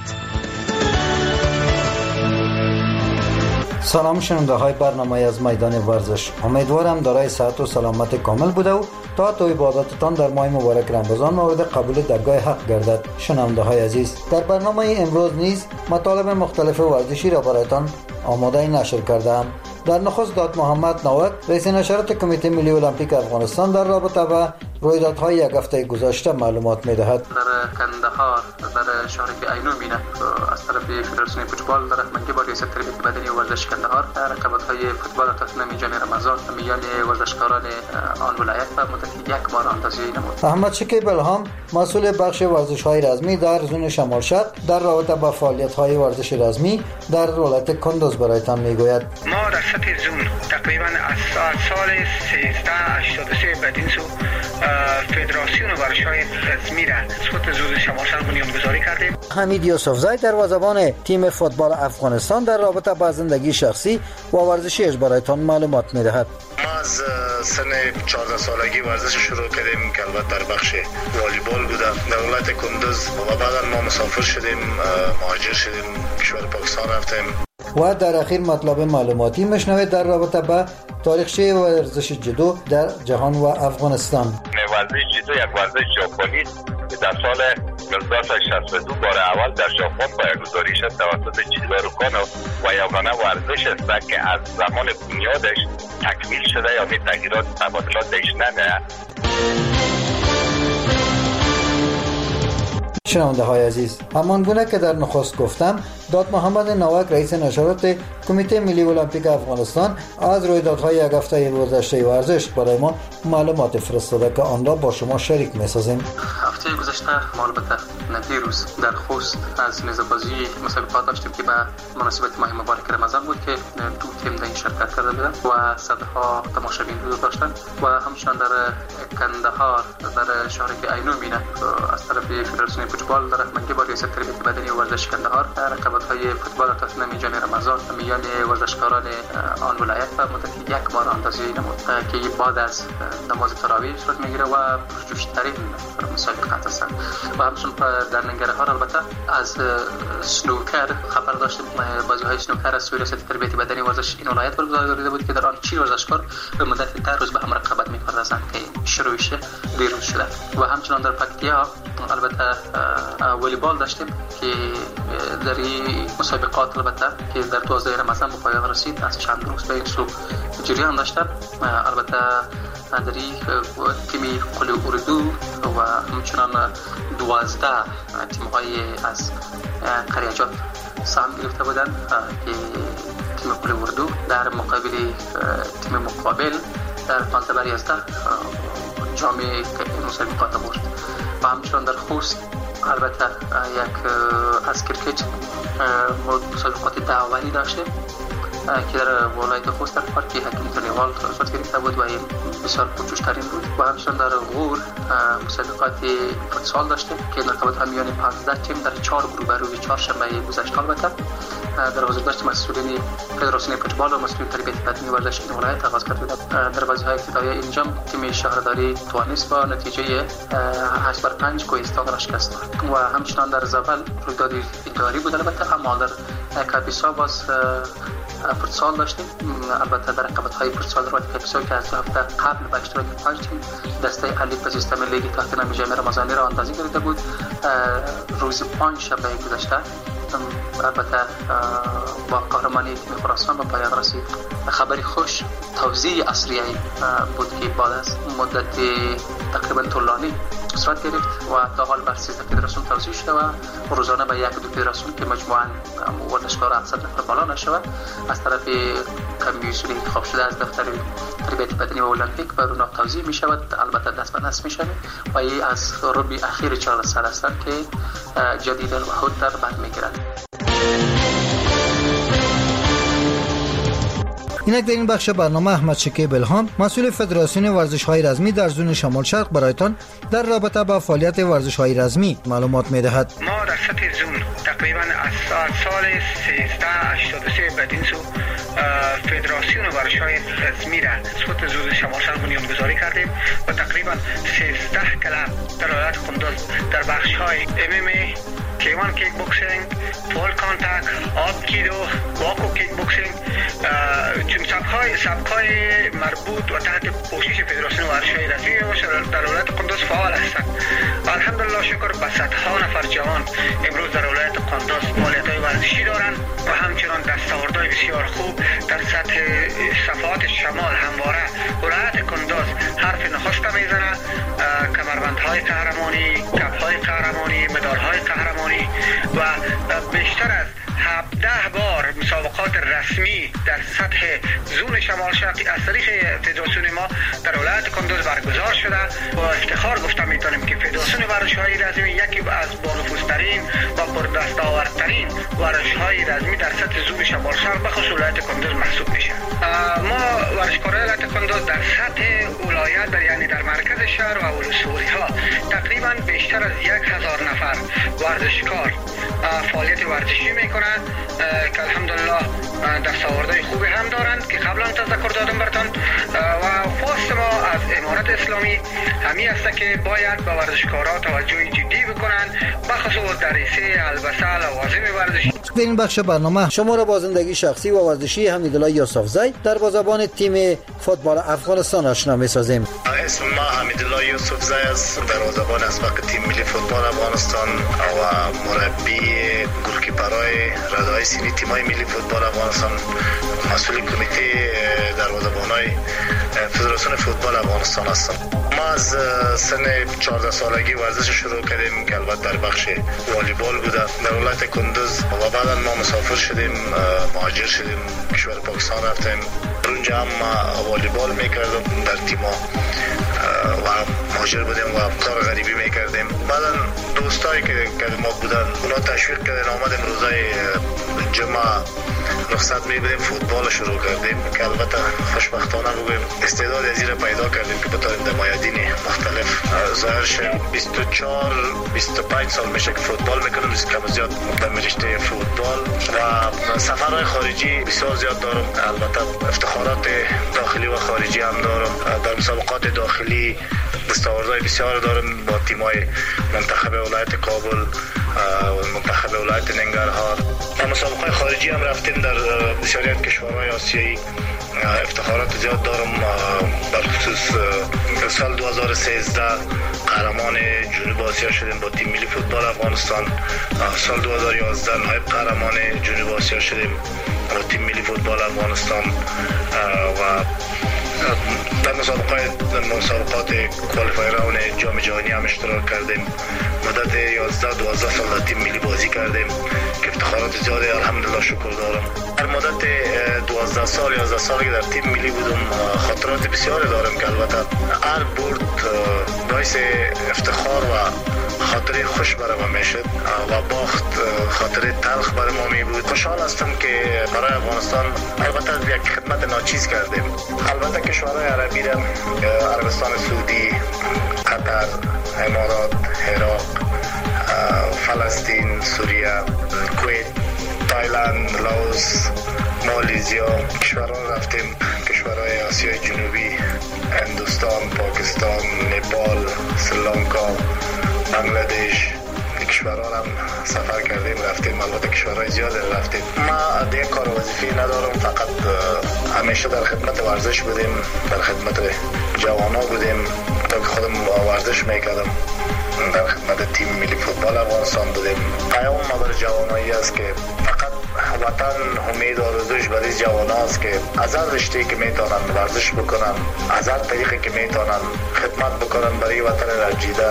سلام شنونده های برنامه از میدان ورزش. امیدوارم دارای صحت و سلامت کامل بوده و تا تو عبادتتان در ماه مبارک رمضان مورد قبول درگاه حق گردد. شنونده های عزیز، در برنامه امروز نیز مطالب مختلف ورزشی را برایتان آماده نشر کردم. در نخست داد محمد نوک رئیس نشریات کمیته ملی المپیک افغانستان در رابطه با رویدادهای یک هفته گذشته معلومات می‌دهد. در کندهار در شهر اینومینه از طرف فدراسیون فوتبال در رهبری با ریاست تربیت بدنی و ورزش کندهار رقابت‌های فوتبال تصمیم جام رمضان میان ورزشکاران آن ولایت و مدت یک ماه اندازی نمود. احمد شکیب الهام مسئول بخش ورزش‌های رزمی در زون شمال شرق در رابطه با فعالیت‌های ورزش رزمی در ولایت کندوز برایتان میگوید. ما در سطح زون تقریبا از سال سیزده هشتاد و سه بدین سو فدراسیون ورزش‌های رزمی را سطح زون شمال شرق بنیانگذاری کردیم. حمید یوسفزی دروازه‌بان تیم فوتبال افغانستان در رابطه با زندگی شخصی و ورزشیش برایتان معلومات می‌دهد. ما از سن چهارده سالگی ورزش شروع کردیم که البته در بخش والیبال بوده در ولایت کندوز و بعدا ما مسافر شدیم مهاجر شدیم کشور پاکستان رفتیم. و در اخیر مطلب معلوماتی مشنوید در رابطه با تاریخچه ورزش جودو در جهان و افغانستان. ورزش جودو یک ورزش ژاپنی که در سال هزار و نهصد و شصت و دو بار اول در ژاپن پایه‌گذاری شد توسط جیدارو کانو و یگانه ورزش است که از زمان بنیادش تکمیل شده یا می تغییرات تبادلات درش نمیاد. شنونده های عزیز، همان گونه که در نخست گفتم داد محمد نوک رئیس نشریات کمیته ملی المپیک افغانستان از رویدادهای یک هفته گذشته ورزش برای ما معلومات فرستاده که آن را با شما شریک می‌سازیم. هفته گذشته ما البته دیروز در خوست از نیزه‌بازی مسابقات داشتیم که به مناسبت ماه مبارک رمضان بود که دو تیم در این شرکت کرده بودند و صدها تماشاگین حضور داشتند و همچنین در کندهار در شهر اینومینه از طرف فدراسیون فوتبال در رهبری با ریاست تربیت بدنی و ورزش کندهار رقابت‌های فوتبال تصمیم جام رمضان میان ورزشکاران آن ولایت و مدت یک ماه اندازی نمود که بعد از نماز تراویح صورت میگیره و پرجوش‌ترین مسابقات هستند. و همچنین در ننگرهار البته از سنوکر خبر داشتیم بازی‌های سنوکر از ریاست تربیت بدنی و ورزش این ولایت برگزار شده بود که در آن چهار ورزشکار به مدت ده روز به هم رقابت می‌پردازند که شروعش دیروز شده. و همچنین در پکتیا البته والیبال داشتیم که در این مسابقات البته که در دوازده رمضان به پایان رسید از چند روز به این سو جریان داشتن. البته در تیم قلی اردو و همچنان دوازده تیم‌های از قریجات سهم گرفته بودند که تیم قلی اردو در مقابل تیم مقابل در پانزده بر یازده جام مسابقات برد. و همچنان در خوست البته یک از کرکت مسابقات دعوانی داشته که در ولایت خوست در پارک حکیم تلیوال صورت گرفته بود و این بسیار پرجوش‌ترین بود. و همچنین در غور مسابقات فوتسال داشته که رقابت‌ها میان پانزده تیم در چهار گروه روز چهارشنبه گذشته البته در حضورداشت مسئولین فدراسیون فوتبال و مسئولین تربیت بدنی و ورزش این ولایت آغاز کرده بود. در بازی‌های ابتدایی اینجا تیم شهرداری توانست با نتیجه هشت بر پنج کوهستان را شکست داد. و همچنین در زابل رویداد اداری بود البته، اما در کاپیسا باز فوتسال داشتیم. البته در رقابت‌های فوتسال روی کاپیسا که از هفته قبل به اشتراک پنج تیم دسته الف سیستم لیگ تحت نام جام رمضانی را اندازی گرفته بود. روز پنج شنبه گذشته رفتم البته با قهرمانی تیم خراسان به پایان رسید. خبری خوش توزیع اصلیه بود که بعد از مدت تقریبا طولانی صورت گرفت و تا حال بر سیزده فدراسیون توزیع شده و روزانه به یک دو فدراسیون که مجموعاً ورزشکار هفتصد نفر بالا نشود از طرف کمیسیون انتخاب شده از دفتر تربیت بدنی و المپیک بر اونها توزیع می شود. البته دست به دست می شود و این از ربع اخیر چهارده سال هستند که جدیداً و خود در بند می گیرند. اینک در این بخش برنامه احمد شکیب الهام مسئول فدراسیون ورزش‌های رزمی در زون شمال شرق برایتان در رابطه با فعالیت ورزش‌های رزمی معلومات می‌دهد. ما در سطح زون تقریبا از سال سیزده هشتاد و سه بدین سو فدراسیون ورزش‌های رزمی را سطح زون شمال شرق بنیانگذاری کردیم و تقریبا سیزده کلب در ولایت کندوز در بخش‌های ام ام ای، کیوان کیک بوکسینگ، فول کانتاکت، آب کیدو، واکو کیک بوکسینگ چون سبکای سبکای مربوط و تحت پوشش فدراسیون ورزش‌های رزمی در ولایت کندوز فعال هستند. الحمدلله شکر به صدها نفر جوان امروز در ولایت کندوز فعالیت‌های ورزشی دارند و همچنان دستاوردهای بسیار خوب در سطح صفحات شمال همواره ولایت کندوز حرف نخست میزنه. کمربندهای قهرمانی، کپ‌های قهرمانی، مدال‌های قهرمانی و بیشتر از هفده بار مسابقات رسمی در سطح زون شمال شرقی از طریق فدراسیون ما در ولایت کندوز برگزار شده و افتخار گفته میتونیم که فدراسیون ورزش‌های رزمی یکی از بانفوذترین و پردستاوردترین ورزش‌های رزمی در سطح زون شمال شرق به خصوص ولایت کندوز محسوب میشه. ما ورزشکاران ولایت کندوز در سطح ولایت در یعنی در مرکز شهر و ولسوالی‌ها تقریبا بیشتر از یک هزار نفر ورزشکار فعالیت ورزشی میکنند که الحمدلله دستاوردهای خوبی هم دارند که قبلا تذکر دادم براتون و خواست ما از امارت اسلامی همین است که باید به ورزشکاران توجه جدی بکنند بخصوص در حیطه البسه لوازم ورزشی. در این بخش برنامه شما را با زندگی شخصی و ورزشی حمیدالله یوسفزی در بازرگان تیم فوتبال افغانستان آشنا می‌سازیم. اسم ما حمیدالله یوسفزی است، دروازه‌بان اسبق تیم ملی فوتبال افغانستان و مربی گلکیپرای ردای سینی تیم‌های ملی فوتبال افغانستان، مسئول کمیته دروازه‌بانای فدراسیون فوتبال افغانستان هستم. ما از سن چهارده سالگی ورزش شروع کردیم که البته در بخش والیبال بوده در ولایت کندوز و بعدا ما مسافر شدیم، مهاجر شدیم، کشور پاکستان رفتیم. اونجا هم والیبال میکردم در تیما و مهاجر بودیم و کار غریبی میکردیم. بعدا دوستایی که ما بودن اونا تشویق کردن آمدیم روزای جمعه رخصت میبودیم فوتبال شروع کردیم که البته خوشبختانه بگویم استعداد از این پیدا کردیم که بتوانیم در میادین مختلف ظاهر شدیم. بیست و چهار بیست و پنج سال میشه که فوتبال میکنم، کم زیاد در رشته فوتبال و سفرهای خارجی بسیار زیاد دارم. البته افتخارات داخلی و خارجی هم دارم. در مسابقات داخلی دستاوردهای بسیار دارم با تیم‌های منتخب ولایت کابل و منتخب ولایت ننگرهار. در مسابقات خارجی هم رفتیم در بسیاری از کشورهای آسیایی. افتخارات زیاد دارم. در خصوص سال دو هزار و سیزده قهرمان جنوب آسیا شدیم با تیم ملی فوتبال افغانستان. سال دو هزار و یازده نایب قهرمان جنوب آسیا شدیم با تیم ملی فوتبال افغانستان و در مسابقات مسابقات کوالیفایر راون جام جهانی هم اشتراک کردیم. مدت یازده دوازده سال در تیم ملی بازی کردیم که افتخارات زیادی الحمدلله شکر دارم. در مدت دوازده سال یازده سال که در تیم ملی بودم خاطرات بسیاری دارم که البته هر برد باعث افتخار و خاطره خوش برای ما میشد و باخت خاطره تلخ برای ما می بود. خوشحال هستم که برای افغانستان البته یک خدمت ناچیز کردیم. البته کشورهای عربی را عربستان سعودی، قطر، امارات، عراق، فلسطین، سوریه، کویت، تایلند، لاوس، مالزیا کشورها رفتیم. کشورهای آسیای جنوبی، هندوستان، پاکستان، نپال، سریلانکا، بنگلادش کشورها هم سفر کردیم رفتیم. البته کشورهای زیاد رفتیم. ما دیگه کار وظیفی ندارم، فقط همیشه در خدمت ورزش بودیم، در خدمت جوانا بودیم تا که خودم ورزش میکردم در خدمت تیم ملی فوتبال افغانستان بودیم. پیام ما برای جوانایی است که فقط وطن امید و آرزوش برای جوان است که از هر رشته که میتونن ورزش بکنن، از هر طریقی که میتونن خدمت بکنن برای وطن رنجیده.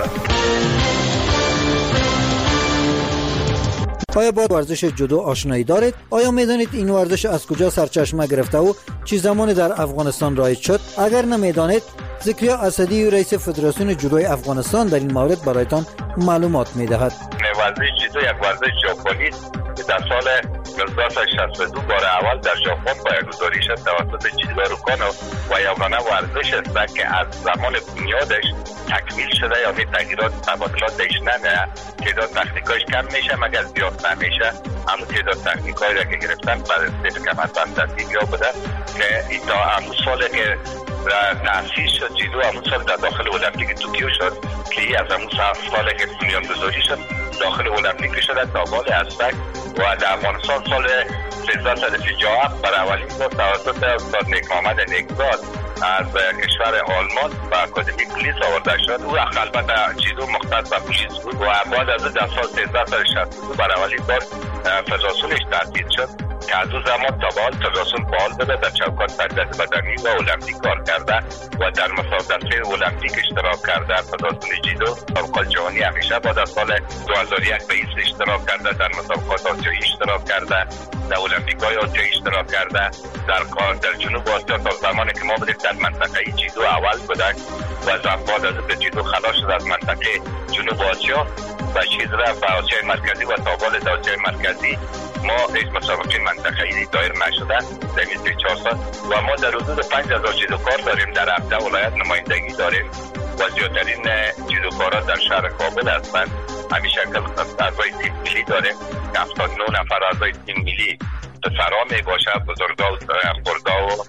آیا با ورزش جودو آشنایی دارید؟ آیا میدانید این ورزش از کجا سرچشمه گرفته و چه زمانی در افغانستان رایج شد؟ اگر نمیدانید، ذکریا اسدی رئیس فدراسیون جودوی افغانستان در این مورد برایتان معلومات میدهد. ورزش جودو یک ورزش ژاپنی است که در سال هزار و نهصد و شصت و دو بار اول در ژاپن پایه‌گذاری شد توسط جیدارو کانو و یگانه ورزش است که از زمان بنیادش تکمیل شده، یعنی تغییرات تبادلات درش نمیاد، تعداد تکنیکایش کم میشه مگر زیاد نمیشه. اما تعداد تکنیکایی را که گرفتن بعد از اینکه مثلا تدریج یا بوده که این تا همون سالی که تأسیس شد جودو، همون سال در داخل المپیک توکیو شد که از همون سالی که بنیانگذاری شد داخل المپیک شده تا بال هستک و در افغانستان سال هزار و سیصد و پنجاه و هفت برای اولین بار توسط استاد نیک محمد نیکزاد از کشور آلمان و اکادمی پلیس آورده شد. او البته جودو مختص به پلیس بود و بعد از در سال هزار و سیصد و شصت و دو برای اولین بار فدراسیونش تأسیس شد که از اون زمان تا به حال فدراسیون فعال بوده، در چوکات تربیت بدنی و المپیک کار کرده و در مسابقات المپیک اشتراک کرده. فدراسیون جودو مسابقات جهانی همیشه بعد از سال دو هزار و یک به ایست اشتراک کرده، در مسابقات آسیایی اشتراک کرده، در المپیک‌های آسیایی اشتراک کرده. در در جنوب آسیا تا زمانی که ما بودیم در منطقه جودو اول بوده و بعد از اینکه جودو خلاص شد از منطقه جنوب آسیا و چیز رفت به آسیای مرکزی و تا بال آسیای مرکزی ما هیچ مسابقه منطقه‌ای دایر نشده در این چهار سال و ما در حدود پنج هزار جودوکار داریم، در هفده ولایت نمایندگی داریم و زیادترین جودوکارا در شهر کابل هستند. همین شکل اعضای تیم ملی داریم که هفتاد و نه نفر اعضای تیم ملی پسرها می باشه، بزرگا و خردها و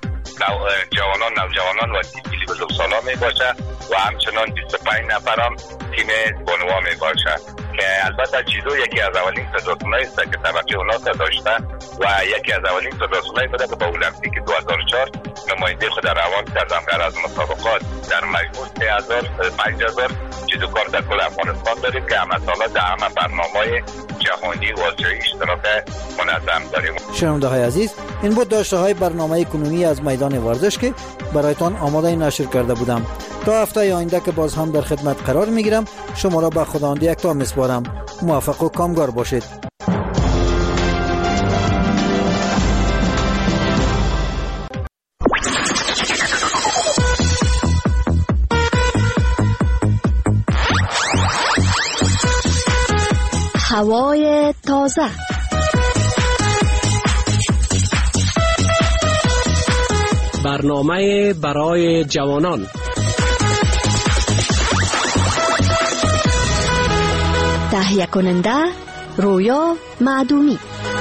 جوانان نوجوانان و تیم ملی بزرگسالا می باشه و همچنان بیست و پنج نفر هم تیم بانوا می باشه که البته جودو یکی از اولین فدراسیونایی است که طبقه اونا داشته و یکی از اولین فدراسیونایی بوده که با المپیک دو هزار و چهار نماینده خود روان کردن. غیر از مسابقات در مجموع سه هزار پنج هزار جودوکار در کل افغانستان داریم که همه سالا در همه برنامه‌های جهانی و آسیایی اشتراک منظم داریم. شنونده‌های عزیز، این بود داشته‌های برنامه کنونی از میدان ورزش که برایتان آماده نشر کرده بودم. تا هفته آینده که باز هم در خدمت قرار میگیرم، شما را به خداوند یکتا میسپارم. موفق و کامگار باشید. هوای تازه، برنامه برای جوانان، تهیه کننده رویا معدومی.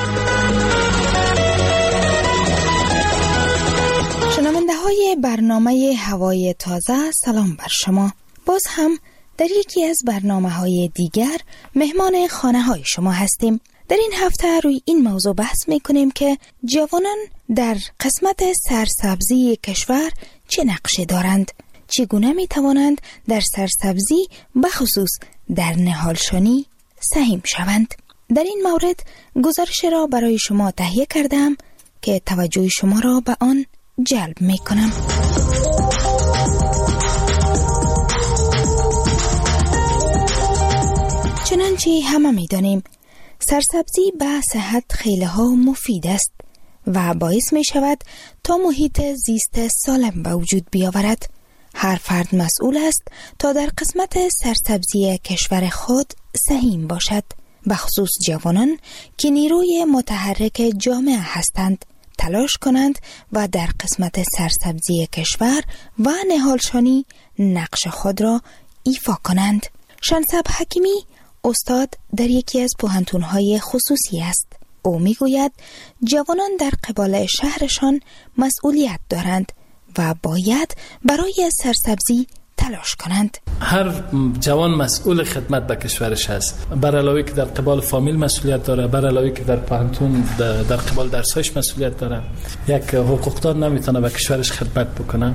شنونده های برنامه هوای تازه، سلام بر شما. باز هم در یکی از برنامه های دیگر مهمان خانه های شما هستیم. در این هفته روی این موضوع بحث می کنیم که جوانان در قسمت سرسبزی کشور چه نقشی دارند، چگونه می توانند در سرسبزی بخصوص در نهالشانی سهم شوند. در این مورد گزارش را برای شما تهیه کردم که توجه شما را به آن جلب می کنم. چنانچه همه می دانیم سرسبزی به صحت خیلی ها مفید است و باعث می شود تا محیط زیست سالم به وجود بیاورد. هر فرد مسئول است تا در قسمت سرسبزی کشور خود سهم باشد، بخصوص جوانان که نیروی متحرک جامعه هستند، تلاش کنند و در قسمت سرسبزی کشور و نهالشانی نقش خود را ایفا کنند. شنسب حکیمی استاد در یکی از پوهنتون‌های خصوصی است. او میگوید جوانان در قبال شهرشان مسئولیت دارند و باید برای سرسبزی تلاش کنند. هر جوان مسئول خدمت به کشورش هست، بر علاوه که در قبال فامیل مسئولیت داره، بر علاوه که در پوهنتون در قبال درس‌هاش مسئولیت داره. یک حقوقدان نمیتونه به کشورش خدمت بکنه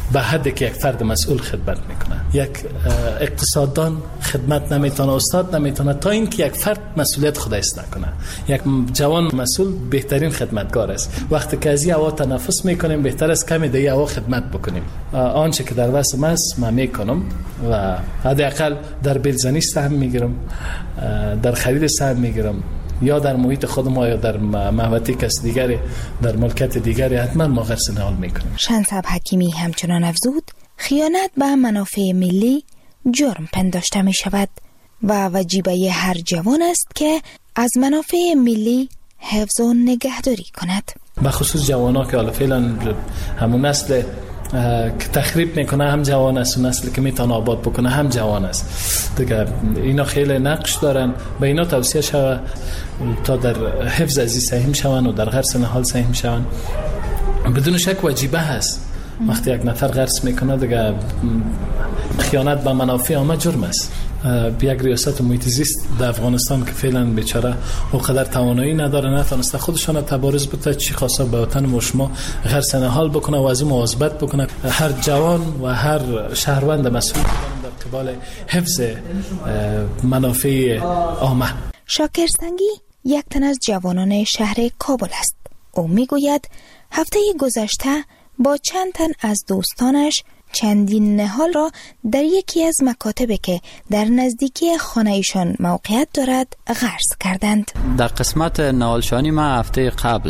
به حدی که یک فرد مسئول خدمت میکنه. یک اقتصاددان خدمت نمیتونه، استاد نمیتونه تا اینکه یک فرد مسئولیت خود است نکنه. یک جوان مسئول بهترین خدمتگار است. وقتی که از این هوا تنفس میکنیم بهتر است کمی دیگه هوا خدمت بکنیم. آنچه که در وسم است من میکنم و حداقل در بیلزنی سهم میگیرم، در خرید سهم میگیرم، یا در محیط خودم یا در محوطه کس دیگری، در ملکت دیگری حتما ما غرس نهال میکنیم. شنصب حکیمی همچنان افزود خیانت به منافع ملی جرم پنداشته می شود و واجبه هر جوان است که از منافع ملی حفظ و نگهداری کند. به خصوص جوان‌ها که حالا فعلا همون نسل که تخریب میکنه هم جوان است و نسلی که میتونه آباد بکنه هم جوان است دیگه. اینا خیلی نقش دارن، به اینا توصیه شود تا در حفظ ازی سهم شون و در غرس نهال سهم شون. بدون شک واجبه هست وقتی یک نفر غرس میکنه دیگه خیانت به منافع عامه جرم است. یک ریاست محیط زیست در افغانستان که فعلا بیچاره اونقدر توانایی نداره، نتونسته خودشان تبارز بده چی خواسته به وطن ما شما غرس نهال بکنه و از این مواظبت بکنه. هر جوان و هر شهروند مسئول در قبال حفظ منافع عامه. شاکر سنگی یک تن از جوانان شهر کابل است. او میگوید هفته گذشته با چند تن از دوستانش چندین نهال را در یکی از مکاتبی که در نزدیکی خانه‌شان موقعیت دارد غرس کردند. در قسمت نهالشانی ما هفته قبل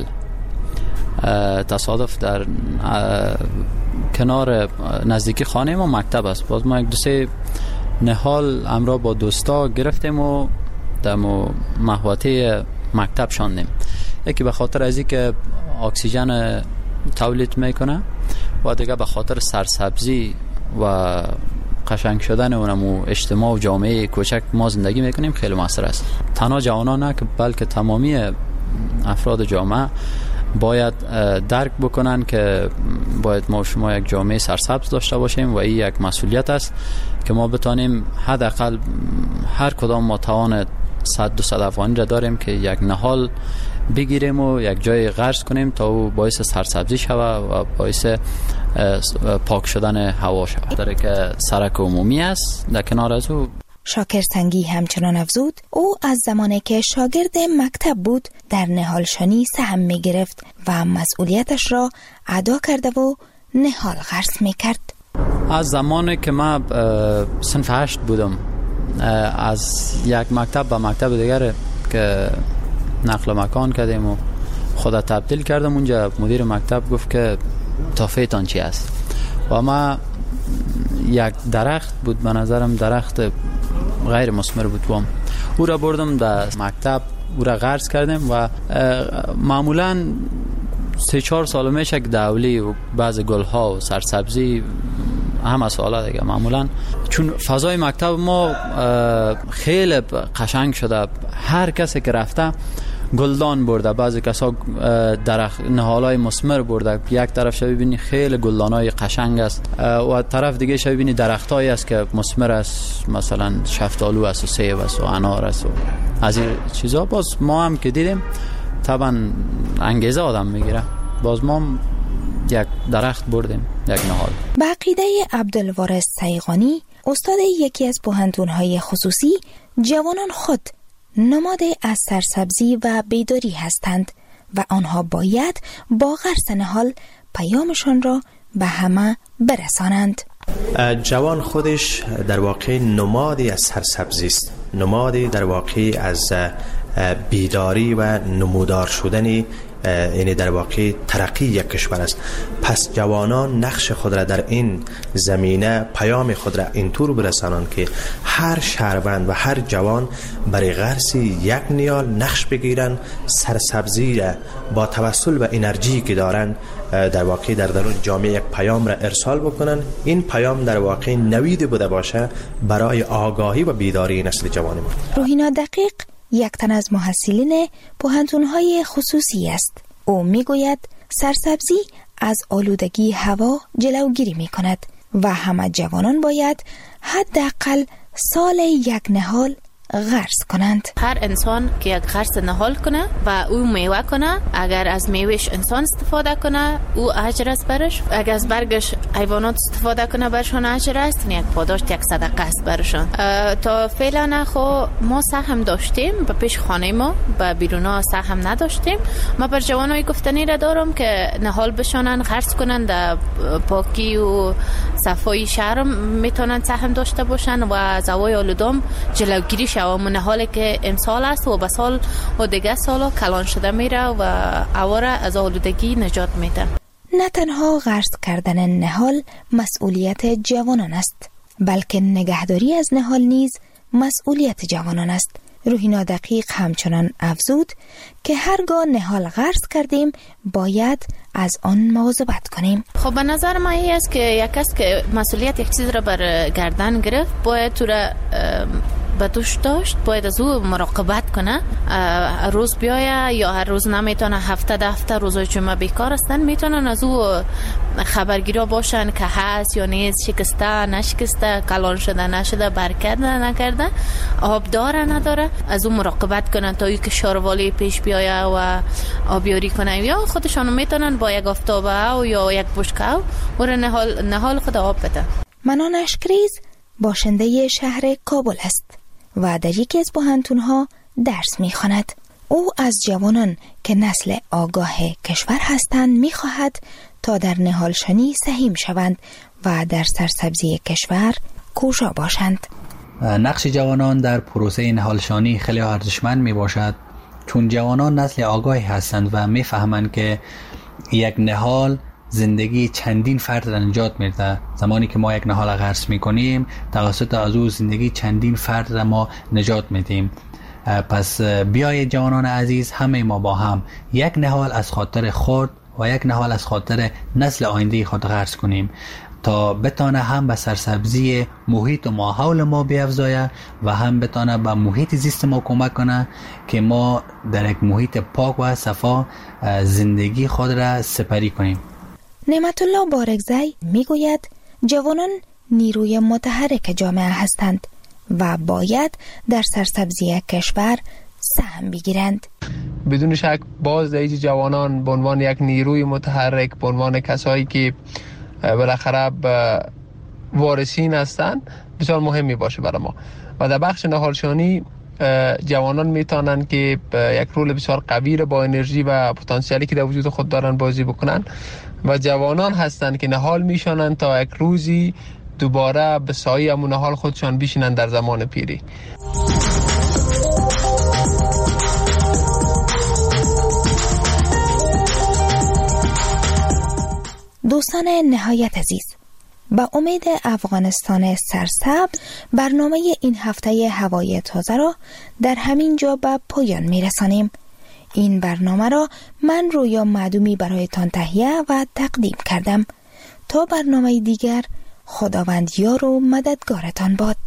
تصادف در کنار نزدیکی خانه ما مکتب است. باز ما یک دو سه نهال همراه با دوستا گرفتیم و در محوطه مکتب شاندیم. یکی به خاطر از اینکه اکسیژن تولید میکنه و دیگه به خاطر سرسبزی و قشنگ شدن اونمو اجتماع و جامعه کوچک ما زندگی میکنیم خیلی موثر است. تنها جوانان نه که بلکه تمامی افراد جامعه باید درک بکنن که باید ما شما یک جامعه سرسبز داشته باشیم و این یک مسئولیت است که ما بتانیم حداقل هر کدام ما توان صد دو صد افغانی را داریم که یک نهال بگیریم و یک جای غرس کنیم تا او باعث سرسبزی شود و باعث پاک شدن هوا شود. در که سرک عمومی است در کنار از او. شاکر سنگی همچنان افزود او از زمانی که شاگرد مکتب بود در نهالشانی سهم می گرفت و مسئولیتش را ادا کرده و نهال غرس می کرد. از زمانی که من صنف هشت بودم از یک مکتب به مکتب دیگر که نقل مکان کردیم و خدا تبدیل کردم، اونجا مدیر مکتب گفت که تافهتان چی است و ما یک درخت بود به نظرم درخت غیر مثمر بود و او را بردم در مکتب او را غرس کردیم و معمولا سه چهار سال میشه که دولی و بعض گلها و سرسبزی همه سالا دیگه معمولا چون فضای مکتب ما خیلی قشنگ شده، هر کسی که رفته گلدان برده، بعضی کسا درخت نهالای مثمر برده، یک طرف شو ببینی خیلی گلدانای قشنگ است و طرف دیگه شو ببینی درختایی است که مثمر است، مثلا شفتالو است و سیب است و انار است و از این چیزا. باز ما هم که دیدیم طبعا انگیزه آدم میگیره، باز ما یک درخت بردیم یک نهال. به عقیده عبدالوارث سیغانی استاد یکی از پوهنتون‌های خصوصی، جوانان خود نماد از سرسبزی و بیداری هستند و آنها باید با غرس نهال پیامشان را به همه برسانند. جوان خودش در واقع نمادی از سرسبزی است، نمادی در واقع از بیداری و نمودار شدنی، یعنی در واقع ترقی یک کشور است. پس جوانان نقش خود را در این زمینه، پیام خود را اینطور برسانند که هر شهروند و هر جوان برای غرس یک نیال نقش بگیرن، سرسبزی را با توسل و انرژی که دارن در واقع در درون جامعه یک پیام را ارسال بکنن. این پیام در واقع نوید بوده باشه برای آگاهی و بیداری نسل جوان ما. روحینا دقیق یک تن از محصلین پوهنتون‌های خصوصی است. او میگوید سرسبزی از آلودگی هوا جلوگیری می‌کند و همه جوانان باید حداقل سال یک نهال غرس کنند. هر انسان که یک غرس نهال کنه و او میوه کنه، اگر از میوهش انسان استفاده کنه او اجر است برش، اگر از برگش حیوانات استفاده کنه برشان اجر است، یک پاداش یک صدقه است برشان. تا فعلا خو ما سهم داشتیم به پیش خانه ما، به بیرونا سهم نداشتیم. ما بر جوانای گفتنی را دارم که نهال بشانن، غرس کنن، در پاکی و صفای شهر میتونن سهم داشته باشن و از هوای آلودم جلوگیری شود. نهالی که امسال است و به سال و دیگه سالا کلان شده میره و هوا را از آلودگی نجات میده. نه تنها غرس کردن نهال مسئولیت جوانان است، بلکه نگهداری از نهال نیز مسئولیت جوانان است. روحینا دقیق همچنان افزود که هرگاه نهال غرس کردیم باید از آن مواظبت کنیم. خب به نظر من این است که یک کس که مسئولیت یک چیز را بر گردن گرفت باید تو را به دوش داشت، باید از او مراقبت کنه. روز بیایه یا هر روز نمیتونه، هفته ده هفته روزای جمعه بیکار هستن، میتونن از او خبرگیرا باشن که هست یا نیست، شکسته نشکسته، کلان شده نشده، برکت نکرده، آب داره نداره، از او مراقبت کنن تا ای که شاروالی پیش بیایه و آبیاری کنن، یا خودشانو میتونن با یک آفتابه یا یک بشکه و نهال نهال خود آب بده. منان اشکریز باشنده شهر کابل است و در یکی از پوهنتون‌ها درس می‌خواند. او از جوانان که نسل آگاه کشور هستند می‌خواهد تا در نهالشانی سهیم شوند و در سرسبزی کشور کوشا باشند. نقش جوانان در پروسه نهالشانی خیلی ارزشمند میباشد، چون جوانان نسل آگاهی هستند و میفهمند که یک نهال زندگی چندین فرد را نجات میده. زمانی که ما یک نهال غرس میکنیم توسط از او زندگی چندین فرد را ما نجات میدیم. پس بیایید جوانان عزیز، همه ما با هم یک نهال از خاطر خود و یک نهال از خاطر نسل آینده خود غرس کنیم تا بتانه هم به سرسبزی محیط و ماحول ما بیفزایه و هم بتانه به محیط زیست ما کمک کنه که ما در یک محیط پاک و صفا زندگی خود را سپری کنیم. نعمت الله بارگزی میگوید جوانان نیروی متحرک جامعه هستند و باید در سرسبزی کشور سهم بگیرند. بدون شک باز ایج جوانان به عنوان یک نیروی متحرک، به عنوان کسایی که بالاخره وارثین هستند بسیار مهمی باشه برای ما و در بخش نهالشانی جوانان میتونن که یک رول بسیار قوی با انرژی و پتانسیلی که در وجود خود دارن بازی بکنن و جوانان هستند که نهال میشونن تا یک روزی دوباره به سایه همون نهال خودشان بشینن در زمان پیری. دوستان نهایت عزیز، با امید افغانستان سرسبز برنامه این هفته هوای تازه را در همین جا به پایان میرسانیم. این برنامه را من رویا معدومی برایتان تهیه و تقدیم کردم. تا برنامه دیگر، خداوند یار و مددگارتان باد.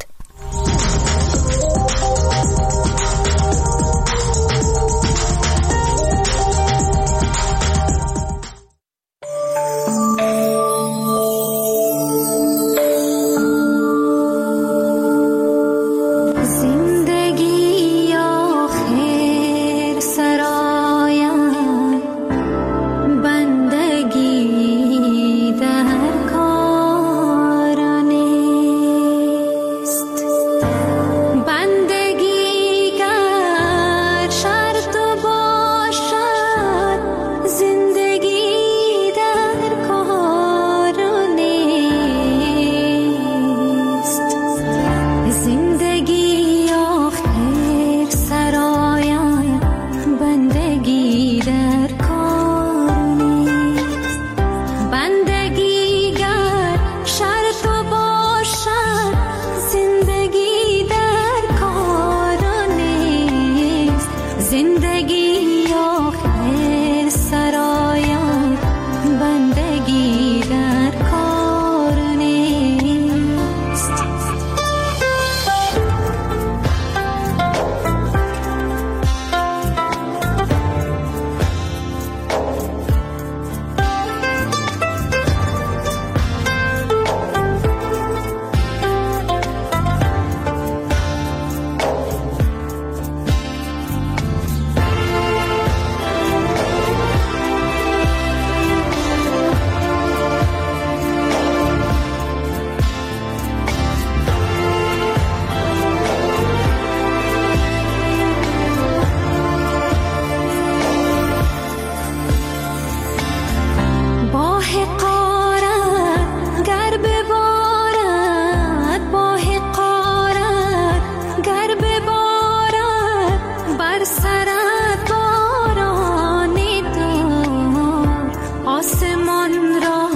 جان را